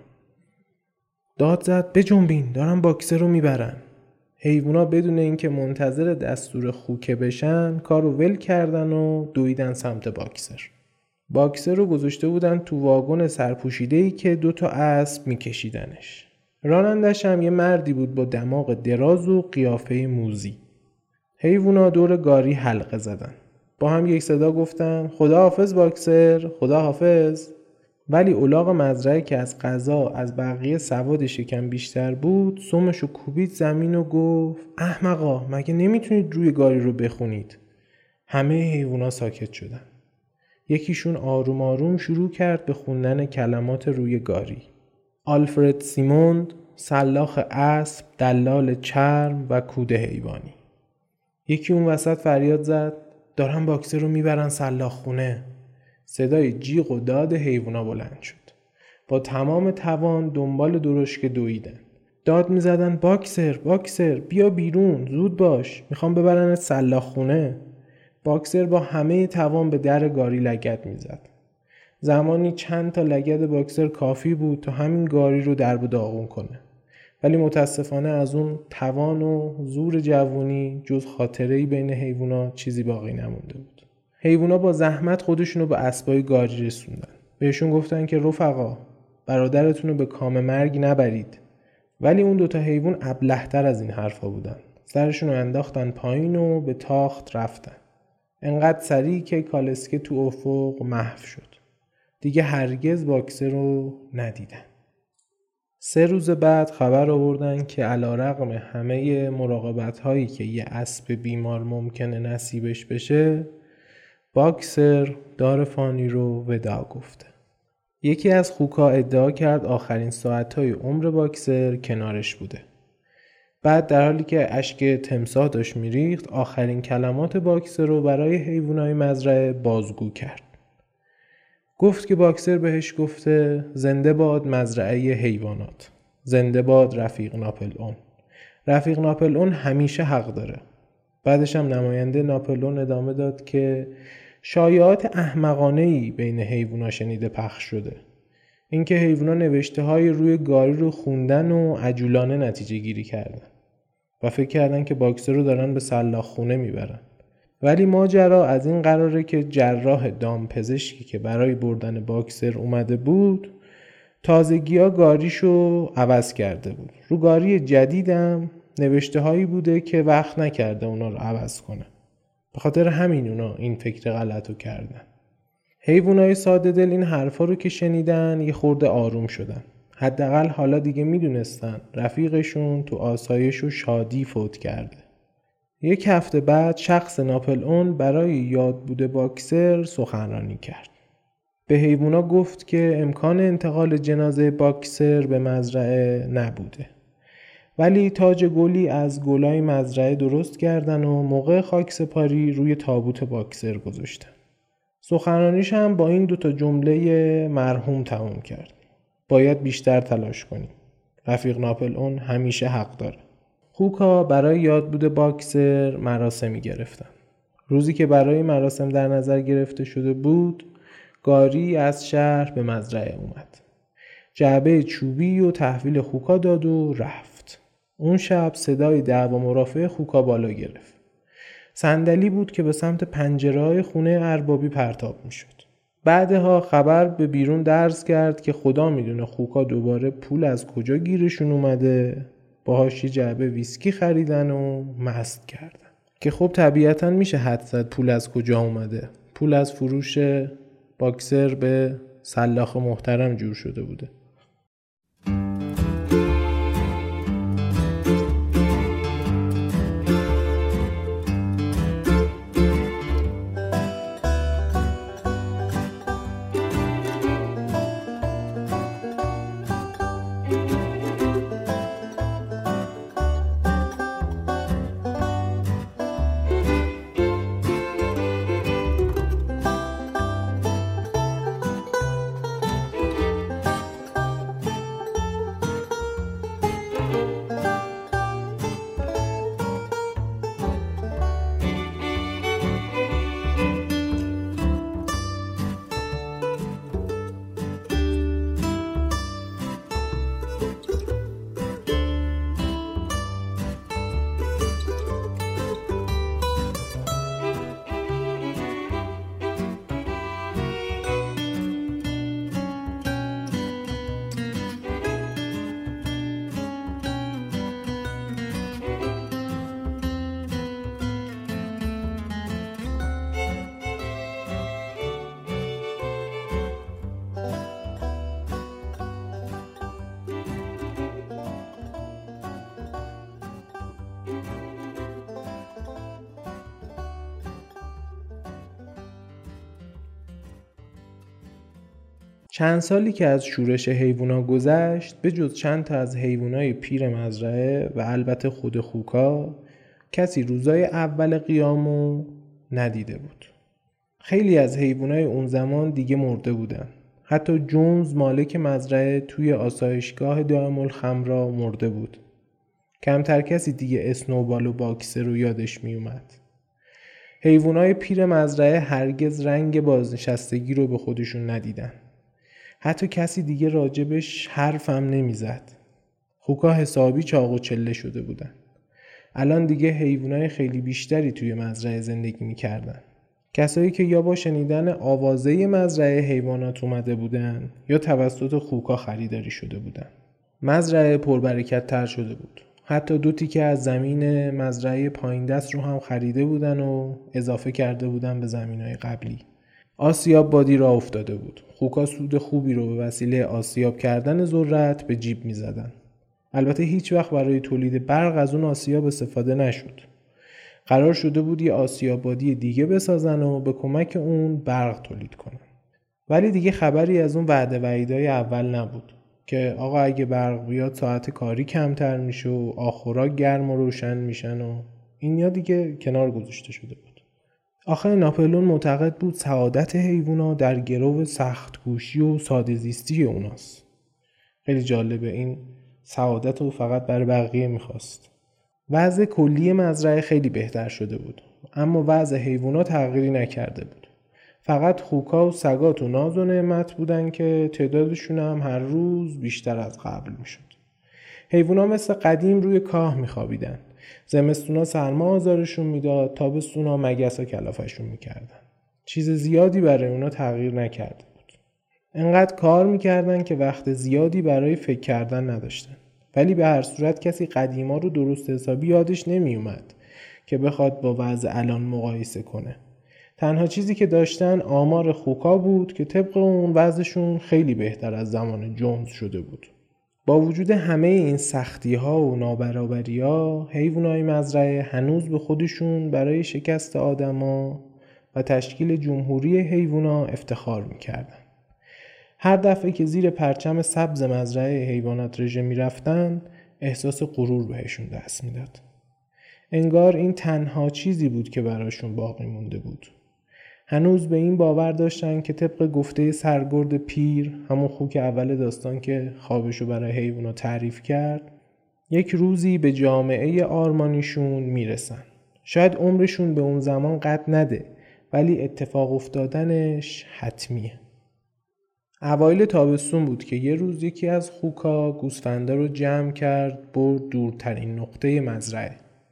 داد زد بجنبین دارن باکسر رو میبرن. حیوونا بدون اینکه منتظر دستور خوکه بشن کارو ول کردن و دویدن سمت باکسر. باکسر رو گذاشته بودن تو واگن سرپوشیده‌ای که 2 تا اسب میکشیدنش. رانندش هم یه مردی بود با دماغ دراز و قیافه موذی. حیوونا دور گاری حلقه زدن. با هم یک صدا گفتن خداحافظ باکسر، خداحافظ. ولی الاغ مزرعه که از قضا از بقیه سواد شکم بیشتر بود سمشو کوبید زمین و گفت احمقا مگه نمیتونید روی گاری رو بخونید؟ همه حیوونا ساکت شدن. یکیشون آروم آروم شروع کرد به خوندن کلمات روی گاری. آلفرد سیموند، سلاخ اسب، دلال چرم و کوده حیوانی. یکی اون وسط فریاد زد دارن باکسر رو میبرن سلاخ خونه. صدای جیغ و داد حیوونا بلند شد. با تمام توان دنبال درشکه دویدن. داد میزدن باکسر بیا بیرون، زود باش، میخوام ببرنت سلاخونه. باکسر با همه توان به در گاری لگد میزد. زمانی چند تا لگد باکسر کافی بود تا همین گاری رو درب و داغون کنه. ولی متاسفانه از اون توان و زور جوونی جز خاطره‌ای بین حیوونا چیزی باقی نمونده بود. حیوونا با زحمت خودشونو به اسبای گاری رسوندن. بهشون گفتن که رفقا، برادرتون رو به کام مرگ نبرید. ولی اون دوتا حیوان ابله‌تر از این حرفا بودن. سرشون رو انداختن پایین و به تاخت رفتن. انقدر سریع که کالسکه تو افق محو شد. دیگه هرگز باکسر رو ندیدن. 3 روز بعد خبر آوردن که علیرغم همه مراقبت هایی که یه اسب بیمار ممکنه نصیبش بشه، باکسر دار فانی رو وداع گفته. یکی از خوکا ادعا کرد آخرین ساعتهای عمر باکسر کنارش بوده. بعد در حالی که اشک تمساح داشت میریخت، آخرین کلمات باکسر رو برای حیوانای مزرعه بازگو کرد. گفت که باکسر بهش گفته زنده باد مزرعه حیوانات، زنده باد رفیق ناپلئون. رفیق ناپلئون همیشه حق داره. بعدش هم نماینده ناپلئون ادامه داد که شایعات احمقانه‌ای بین حیوونا شنیده پخش شده. اینکه حیوونا نوشته‌های روی گاری رو خوندن و عجولانه نتیجه گیری کردن و فکر کردن که باکسر رو دارن به سلاخونه میبرن. ولی ماجرا از این قراره که جراح دامپزشکی که برای بردن باکسر اومده بود تازگی‌ها گاریشو عوض کرده بود. رو گاری جدیدم نوشته‌هایی بوده که وقت نکرده اونا رو عوض کنه. به خاطر همین اونا این فکر غلطو کردن. حیوانای ساده دل این حرفا رو که شنیدن یه خورده آروم شدن. حداقل حالا دیگه میدونستن رفیقشون تو آسایش و شادی فوت کرده. 1 هفته بعد شخص ناپلئون برای یاد بوده باکسر سخنرانی کرد. به حیوونا گفت که امکان انتقال جنازه باکسر به مزرعه نبوده. ولی تاج گلی از گلای مزرعه درست کردن و موقع خاکسپاری روی تابوت باکسر گذاشتن. سخنرانیش هم با این 2 جمله مرحوم تموم کرد. باید بیشتر تلاش کنیم. رفیق ناپلئون همیشه حق داره. خوکا برای یادبود باکسر مراسمی گرفتن. روزی که برای مراسم در نظر گرفته شده بود، گاری از شهر به مزرعه اومد. جعبه چوبی و تحویل خوکا داد و رفت. اون شب صدای دعوا مرافع خوکا بالا گرفت. صندلی بود که به سمت پنجره‌های خونه اربابی پرتاب می‌شد. بعدها خبر به بیرون درز کرد که خدا میدونه خوکا دوباره پول از کجا گیرشون اومده، باهاش یه جعبه ویسکی خریدن و مست کردن. که خب طبیعتاً میشه حدس زد پول از کجا اومده. پول از فروش باکسر به سلاخ محترم جور شده بوده. چند سالی که از شورش حیوونا گذشت، به جز چند تا از حیوانای پیر مزرعه و البته خود خوکا، کسی روزای اول قیامو ندیده بود. خیلی از حیوانای اون زمان دیگه مرده بودن. حتی جونز مالک مزرعه توی آسایشگاه دائم الخمرا مرده بود. کمتر کسی دیگه اسنوبال و باکسر رو یادش می اومد. حیوانای پیر مزرعه هرگز رنگ بازنشستگی رو به خودشون ندیدن. حتی کسی دیگه راجبش حرفم نمیزد. خوکا حسابی چاق و چله شده بودن. الان دیگه حیوانای خیلی بیشتری توی مزرعه زندگی میکردن. کسایی که یا با شنیدن آوازه مزرعه حیوانات اومده بودن یا توسط خوکا خریداری شده بودن. مزرعه پربرکت تر شده بود. حتی 2 تیکه از زمین مزرعه پایین دست رو هم خریده بودن و اضافه کرده بودن به زمینای قبلی. آسیاب بادی را افتاده بود. خوکا سود خوبی رو به وسیله آسیاب کردن ذرت به جیب می زدن. البته هیچ وقت برای تولید برق از اون آسیاب استفاده نشد. قرار شده بود یه آسیاب بادی دیگه بسازن و به کمک اون برق تولید کنن. ولی دیگه خبری از اون وعده وعیدای اول نبود که آقا اگه برق بیاد ساعت کاری کمتر میشه و آخورا گرم و روشن میشن و اینا دیگه کنار گذاشته شده بود. آخه ناپلئون معتقد بود سعادت حیوونا در گرو سخت‌کوشی و ساده‌زیستی اوناست. خیلی جالبه، این سعادت رو فقط برای بقیه میخواست. وضع کلی مزرعه خیلی بهتر شده بود، اما وضع حیوونا تغییری نکرده بود. فقط خوکا و سگا تو ناز و نعمت بودن که تعدادشون هم هر روز بیشتر از قبل میشد. حیوونا مثل قدیم روی کاه میخوابیدن. زمستونا سرما آزارشون میداد، تابستونا مگسا کلافشون میکردن. چیز زیادی برای اونا تغییر نکرده بود. انقدر کار میکردن که وقت زیادی برای فکر کردن نداشتن. ولی به هر صورت کسی قدیما رو درست حسابی یادش نمیومد که بخواد با وضع الان مقایسه کنه. تنها چیزی که داشتن آمار خوکا بود که طبق اون وضعشون خیلی بهتر از زمان جونز شده بود. با وجود همه این سختی ها و نابرابری ها، حیوانای مزرعه هنوز به خودشون برای شکست آدما و تشکیل جمهوری حیوانا افتخار میکردن. هر دفعه که زیر پرچم سبز مزرعه حیوانات رژه میرفتن، احساس غرور بهشون دست میداد. انگار این تنها چیزی بود که براشون باقی مونده بود. هنوز به این باور داشتن که طبق گفته سرگرد پیر، همون خوک اول داستان که خوابشو برای حیوونا تعریف کرد، یک روزی به جامعه آرمانیشون میرسن. شاید عمرشون به اون زمان قد نده، ولی اتفاق افتادنش حتمیه. اوایل تابستون بود که یه روز یکی از خوکا گوسفندا رو جمع کرد، برد دورترین نقطه مزرعه.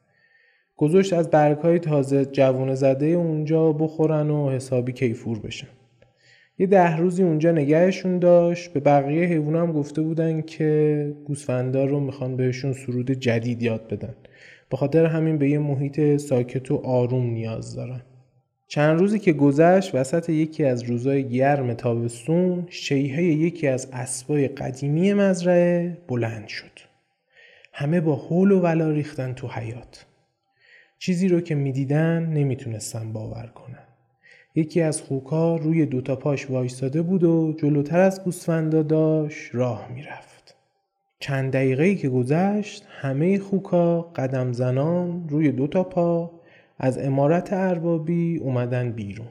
گذاشت از برگ‌های تازه جوونه زده اونجا بخورن و حسابی کیفور بشن. یه 10 روزی اونجا نگهشون داشت. به بقیه حیوونا هم گفته بودن که گوسفندا رو میخوان بهشون سرود جدید یاد بدن. به خاطر همین به یه محیط ساکت و آروم نیاز دارن. چند روزی که گذشت، وسط یکی از روزهای گرم تابستون، شیهه یکی از اسبای قدیمی مزرعه بلند شد. همه با هول و ولا ریختن تو حیاط. چیزی رو که میدیدن نمیتونستن باور کنن. یکی از خوکا روی 2 تا پاش وایساده بود و جلوتر از گوسفندا داشت راه میرفت. چند دقیقه‌ای که گذشت، همه خوکا قدم زنان روی 2 تا پا از عمارت اربابی اومدن بیرون.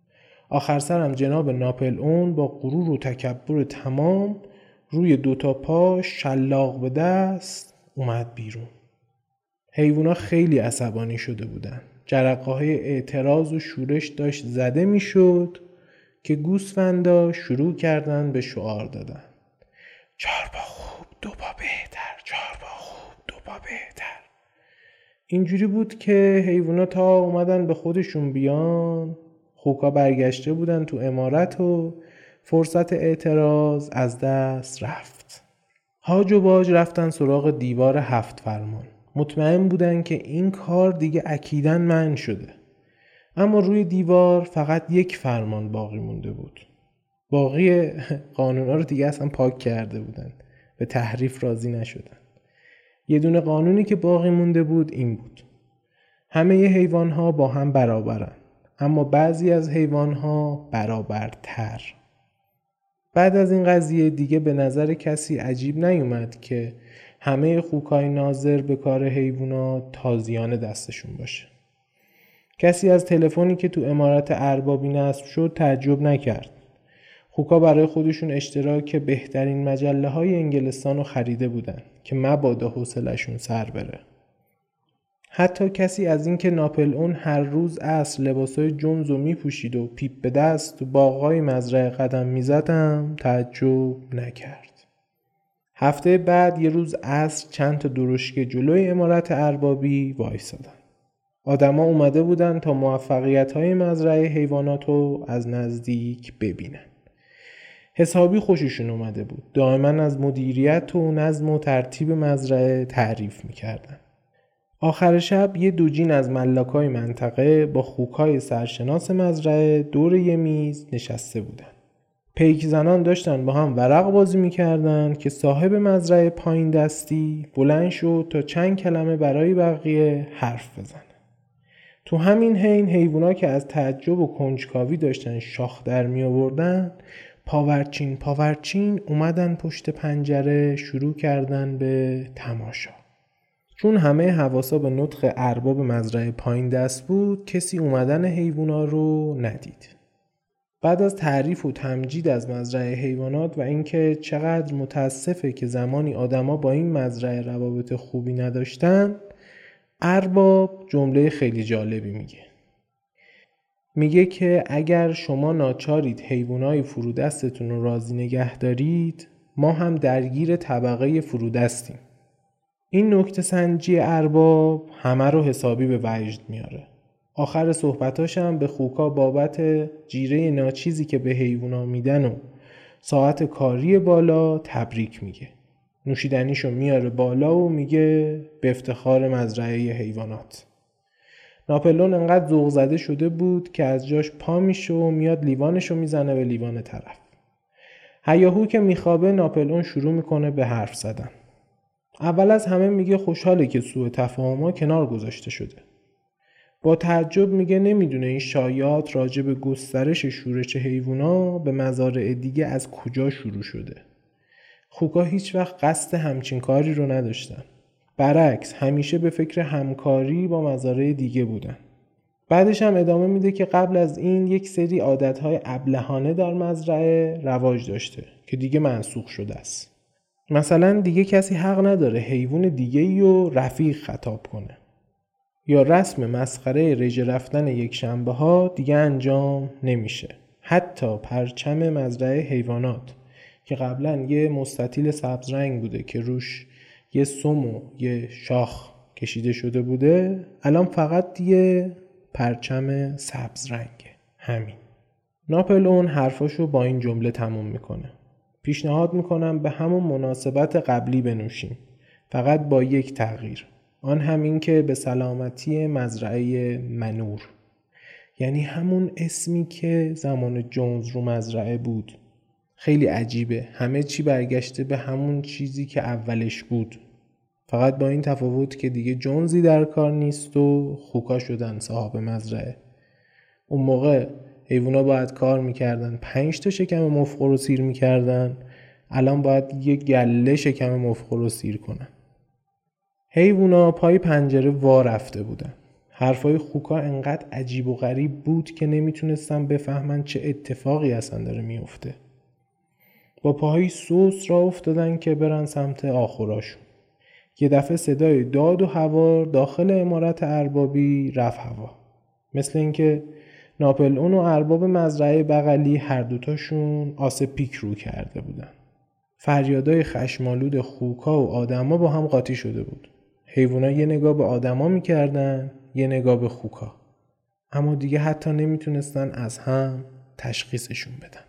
آخر سرم جناب ناپلئون با غرور و تکبر تمام روی 2 تا پا شلاق به دست اومد بیرون. حیوونا خیلی عصبانی شده بودن. جرقه‌های اعتراض و شورش داشت زده میشد که گوسفندا شروع کردن به شعار دادن. 4 پا خوب 2 پا بهتر، 4 پا خوب 2 پا بهتر. اینجوری بود که حیوونا تا اومدن به خودشون بیان، خوکا برگشته بودن تو عمارت و فرصت اعتراض از دست رفت. هاج و باج رفتن سراغ دیوار 7 فرمان. مطمئن بودن که این کار دیگه اکیداً منع شده. اما روی دیوار فقط 1 فرمان باقی مونده بود. باقی قانونا رو دیگه اصلا پاک کرده بودن. به تحریف راضی نشدن. یه دونه قانونی که باقی مونده بود این بود: همه حیوان‌ها با هم برابرن، اما بعضی از حیوان‌ها برابرتر. بعد از این قضیه دیگه به نظر کسی عجیب نیومد که همه خوکای ناظر به کار حیوونا تازیانه دستشون باشه. کسی از تلفنی که تو عمارت اربابی نصب شد تعجب نکرد. خوکا برای خودشون اشتراک بهترین مجله‌های انگلستان رو خریده بودن که مبادا حوصله‌شون سر بره. حتی کسی از این که ناپلئون هر روز عصر لباسای جونز رو میپوشید و پیپ به دست تو باغ‌های مزرعه قدم میزدم تعجب نکرد. هفته بعد یه روز عصر چند تا درشکه جلوی عمارت اربابی وایسادن. آدما اومده بودن تا موفقیت‌های مزرعه حیوانات رو از نزدیک ببینن. حسابی خوششون اومده بود. دائما از مدیریت و نظم و ترتیب مزرعه تعریف میکردن. آخر شب یه دوجین از ملاکای منطقه با خوکای سرشناس مزرعه دور یه میز نشسته بودن. پیک زنان داشتن با هم ورق بازی میکردن که صاحب مزرعه پایین دستی بلند شد تا چند کلمه برای بقیه حرف بزنه. تو همین حین حیوونا که از تعجب و کنجکاوی داشتن شاخ در می آوردن پاورچین اومدن پشت پنجره شروع کردن به تماشا. چون همه حواسا به نطق ارباب مزرعه پایین دست بود کسی اومدن حیوونا رو ندید. بعد از تعریف و تمجید از مزرعه حیوانات و اینکه چقدر متاسفه که زمانی آدما با این مزرعه روابط خوبی نداشتن، ارباب جمله خیلی جالبی میگه که اگر شما ناچارید حیوانای فرودستتون رو راضی نگه دارید، ما هم درگیر طبقه فرودستیم. این نکته سنجی ارباب همه رو حسابی به وجد میاره. آخر صحبتاش هم به خوکا بابت جیره ناچیزی که به حیوونا میدن و ساعت کاری بالا تبریک میگه. نوشیدنیشو میاره بالا و میگه به افتخار مزرعه حیوانات. ناپلئون انقدر ذوق زده شده بود که از جاش پا میشه و میاد لیوانشو میزنه به لیوان طرف. هیاهو که میخوابه ناپلئون شروع میکنه به حرف زدن. اول از همه میگه خوشحاله که سوء تفاهم‌ها کنار گذاشته شده. با تعجب میگه نمیدونه این شایعات راجع به گسترش شورش حیوونا به مزارع دیگه از کجا شروع شده. خوکا هیچ وقت قصد همچین کاری رو نداشتن. برعکس همیشه به فکر همکاری با مزارع دیگه بودن. بعدش هم ادامه میده که قبل از این یک سری عادتهای ابلهانه در مزرعه رواج داشته که دیگه منسوخ شده است. مثلا دیگه کسی حق نداره حیوان دیگه‌ای رو رفیق خطاب کنه. یا رسم مسخره رژه رفتن یک شنبه ها دیگه انجام نمیشه. حتی پرچم مزرعه حیوانات که قبلا یه مستطیل سبز رنگ بوده که روش یه سم و یه شاخ کشیده شده بوده، الان فقط یه پرچم سبز رنگه. همین. ناپلئون حرفاشو با این جمله تموم میکنه. پیشنهاد میکنم به همون مناسبت قبلی بنوشیم، فقط با یک تغییر. آن هم این که به سلامتی مزرعه منور. یعنی همون اسمی که زمان جونز رو مزرعه بود. خیلی عجیبه، همه چی برگشته به همون چیزی که اولش بود، فقط با این تفاوت که دیگه جونزی در کار نیست و خوکا شدن صاحب مزرعه. اون موقع حیوونا باید کار میکردن 5 تا شکم مفخور رو سیر میکردن، الان باید یه گله شکم مفخور رو سیر کنن. حیوونا پای پنجره وا رفته بودن. حرفای خوکا انقدر عجیب و غریب بود که نمیتونستن بفهمن چه اتفاقی اصلا داره میفته. با پاهای سوس را افتادن که برن سمت آخراشون. یه دفعه صدای داد و هوار داخل عمارت اربابی رفت هوا. مثل اینکه ناپلئون و ارباب مزرعه بغلی هر دوتاشون آس پیک رو کرده بودن. فریادای خشمالود خوکا و آدما با هم قاطی شده بود. حیوونا یه نگاه به آدما میکردن، یه نگاه به خوکا. اما دیگه حتی نمیتونستن از هم تشخیصشون بدن.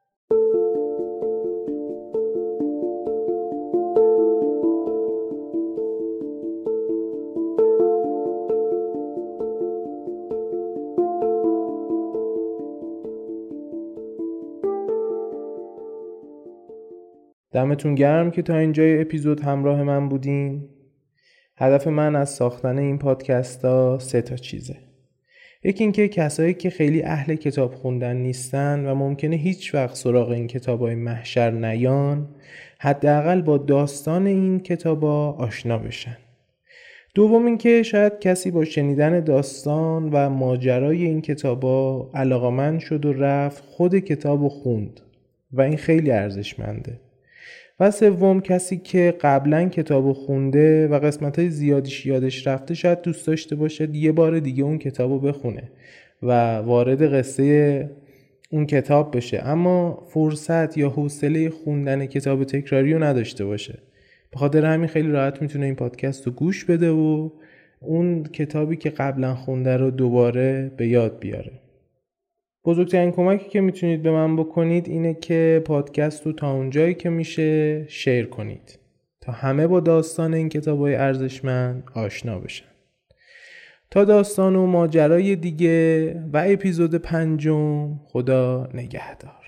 دمتون گرم که تا اینجای اپیزود همراه من بودین. هدف من از ساختن این پادکست ها 3 چیزه. یکی این که کسایی که خیلی اهل کتاب خوندن نیستن و ممکنه هیچ وقت سراغ این کتابای محشر نیان، حداقل با داستان این کتابا آشنا بشن. دوم این که شاید کسی با شنیدن داستان و ماجرای این کتابا علاقه‌مند شد و رفت خود کتابو خوند و این خیلی ارزشمنده. و سوم، کسی که قبلا کتابو خونده و قسمت‌های زیادیش یادش رفته شاید دوست داشته باشه یه بار دیگه اون کتابو بخونه و وارد قصه اون کتاب بشه، اما فرصت یا حوصله خوندن کتاب تکراری رو نداشته باشه. به خاطر همین خیلی راحت میتونه این پادکست رو گوش بده و اون کتابی که قبلا خونده رو دوباره به یاد بیاره. بزرگترین کمکی که میتونید به من بکنید اینه که پادکست رو تا اونجایی که میشه شیر کنید تا همه با داستان این کتاب‌های ارزشمند آشنا بشن. تا داستان و ماجرای دیگه و اپیزود 5، خدا نگهدار.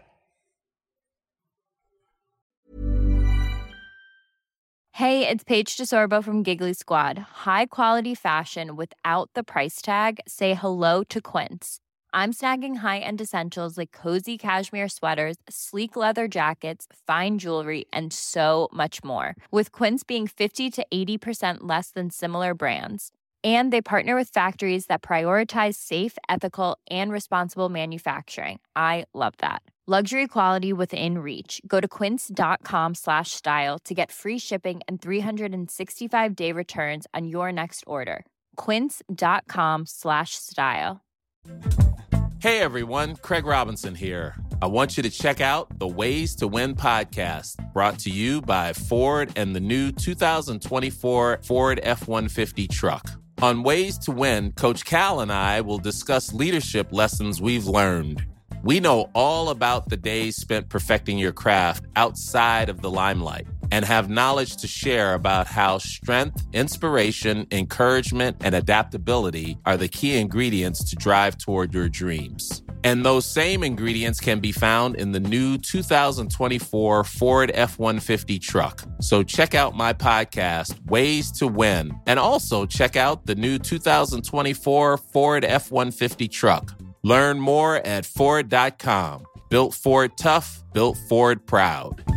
Hey, it's Paige DeSorbo from Giggly Squad. High quality fashion without the price tag. Say hello to Quince. I'm snagging high-end essentials like cozy cashmere sweaters, sleek leather jackets, fine jewelry, and so much more. With Quince being 50 to 80% less than similar brands. And they partner with factories that prioritize safe, ethical, and responsible manufacturing. I love that. Luxury quality within reach. Go to quince.com/style to get free shipping and 365-day returns on your next order. Quince.com/style. Hey everyone, Craig Robinson here. I want you to check out the Ways to Win podcast, brought to you by Ford and the new 2024 Ford F-150 truck. On Ways to Win, Coach Cal and I will discuss leadership lessons we've learned. We know all about the days spent perfecting your craft outside of the limelight and have knowledge to share about how strength, inspiration, encouragement, and adaptability are the key ingredients to drive toward your dreams. And those same ingredients can be found in the new 2024 Ford F-150 truck. So check out my podcast, Ways to Win, and also check out the new 2024 Ford F-150 truck. Learn more at Ford.com. Built Ford tough, built Ford proud.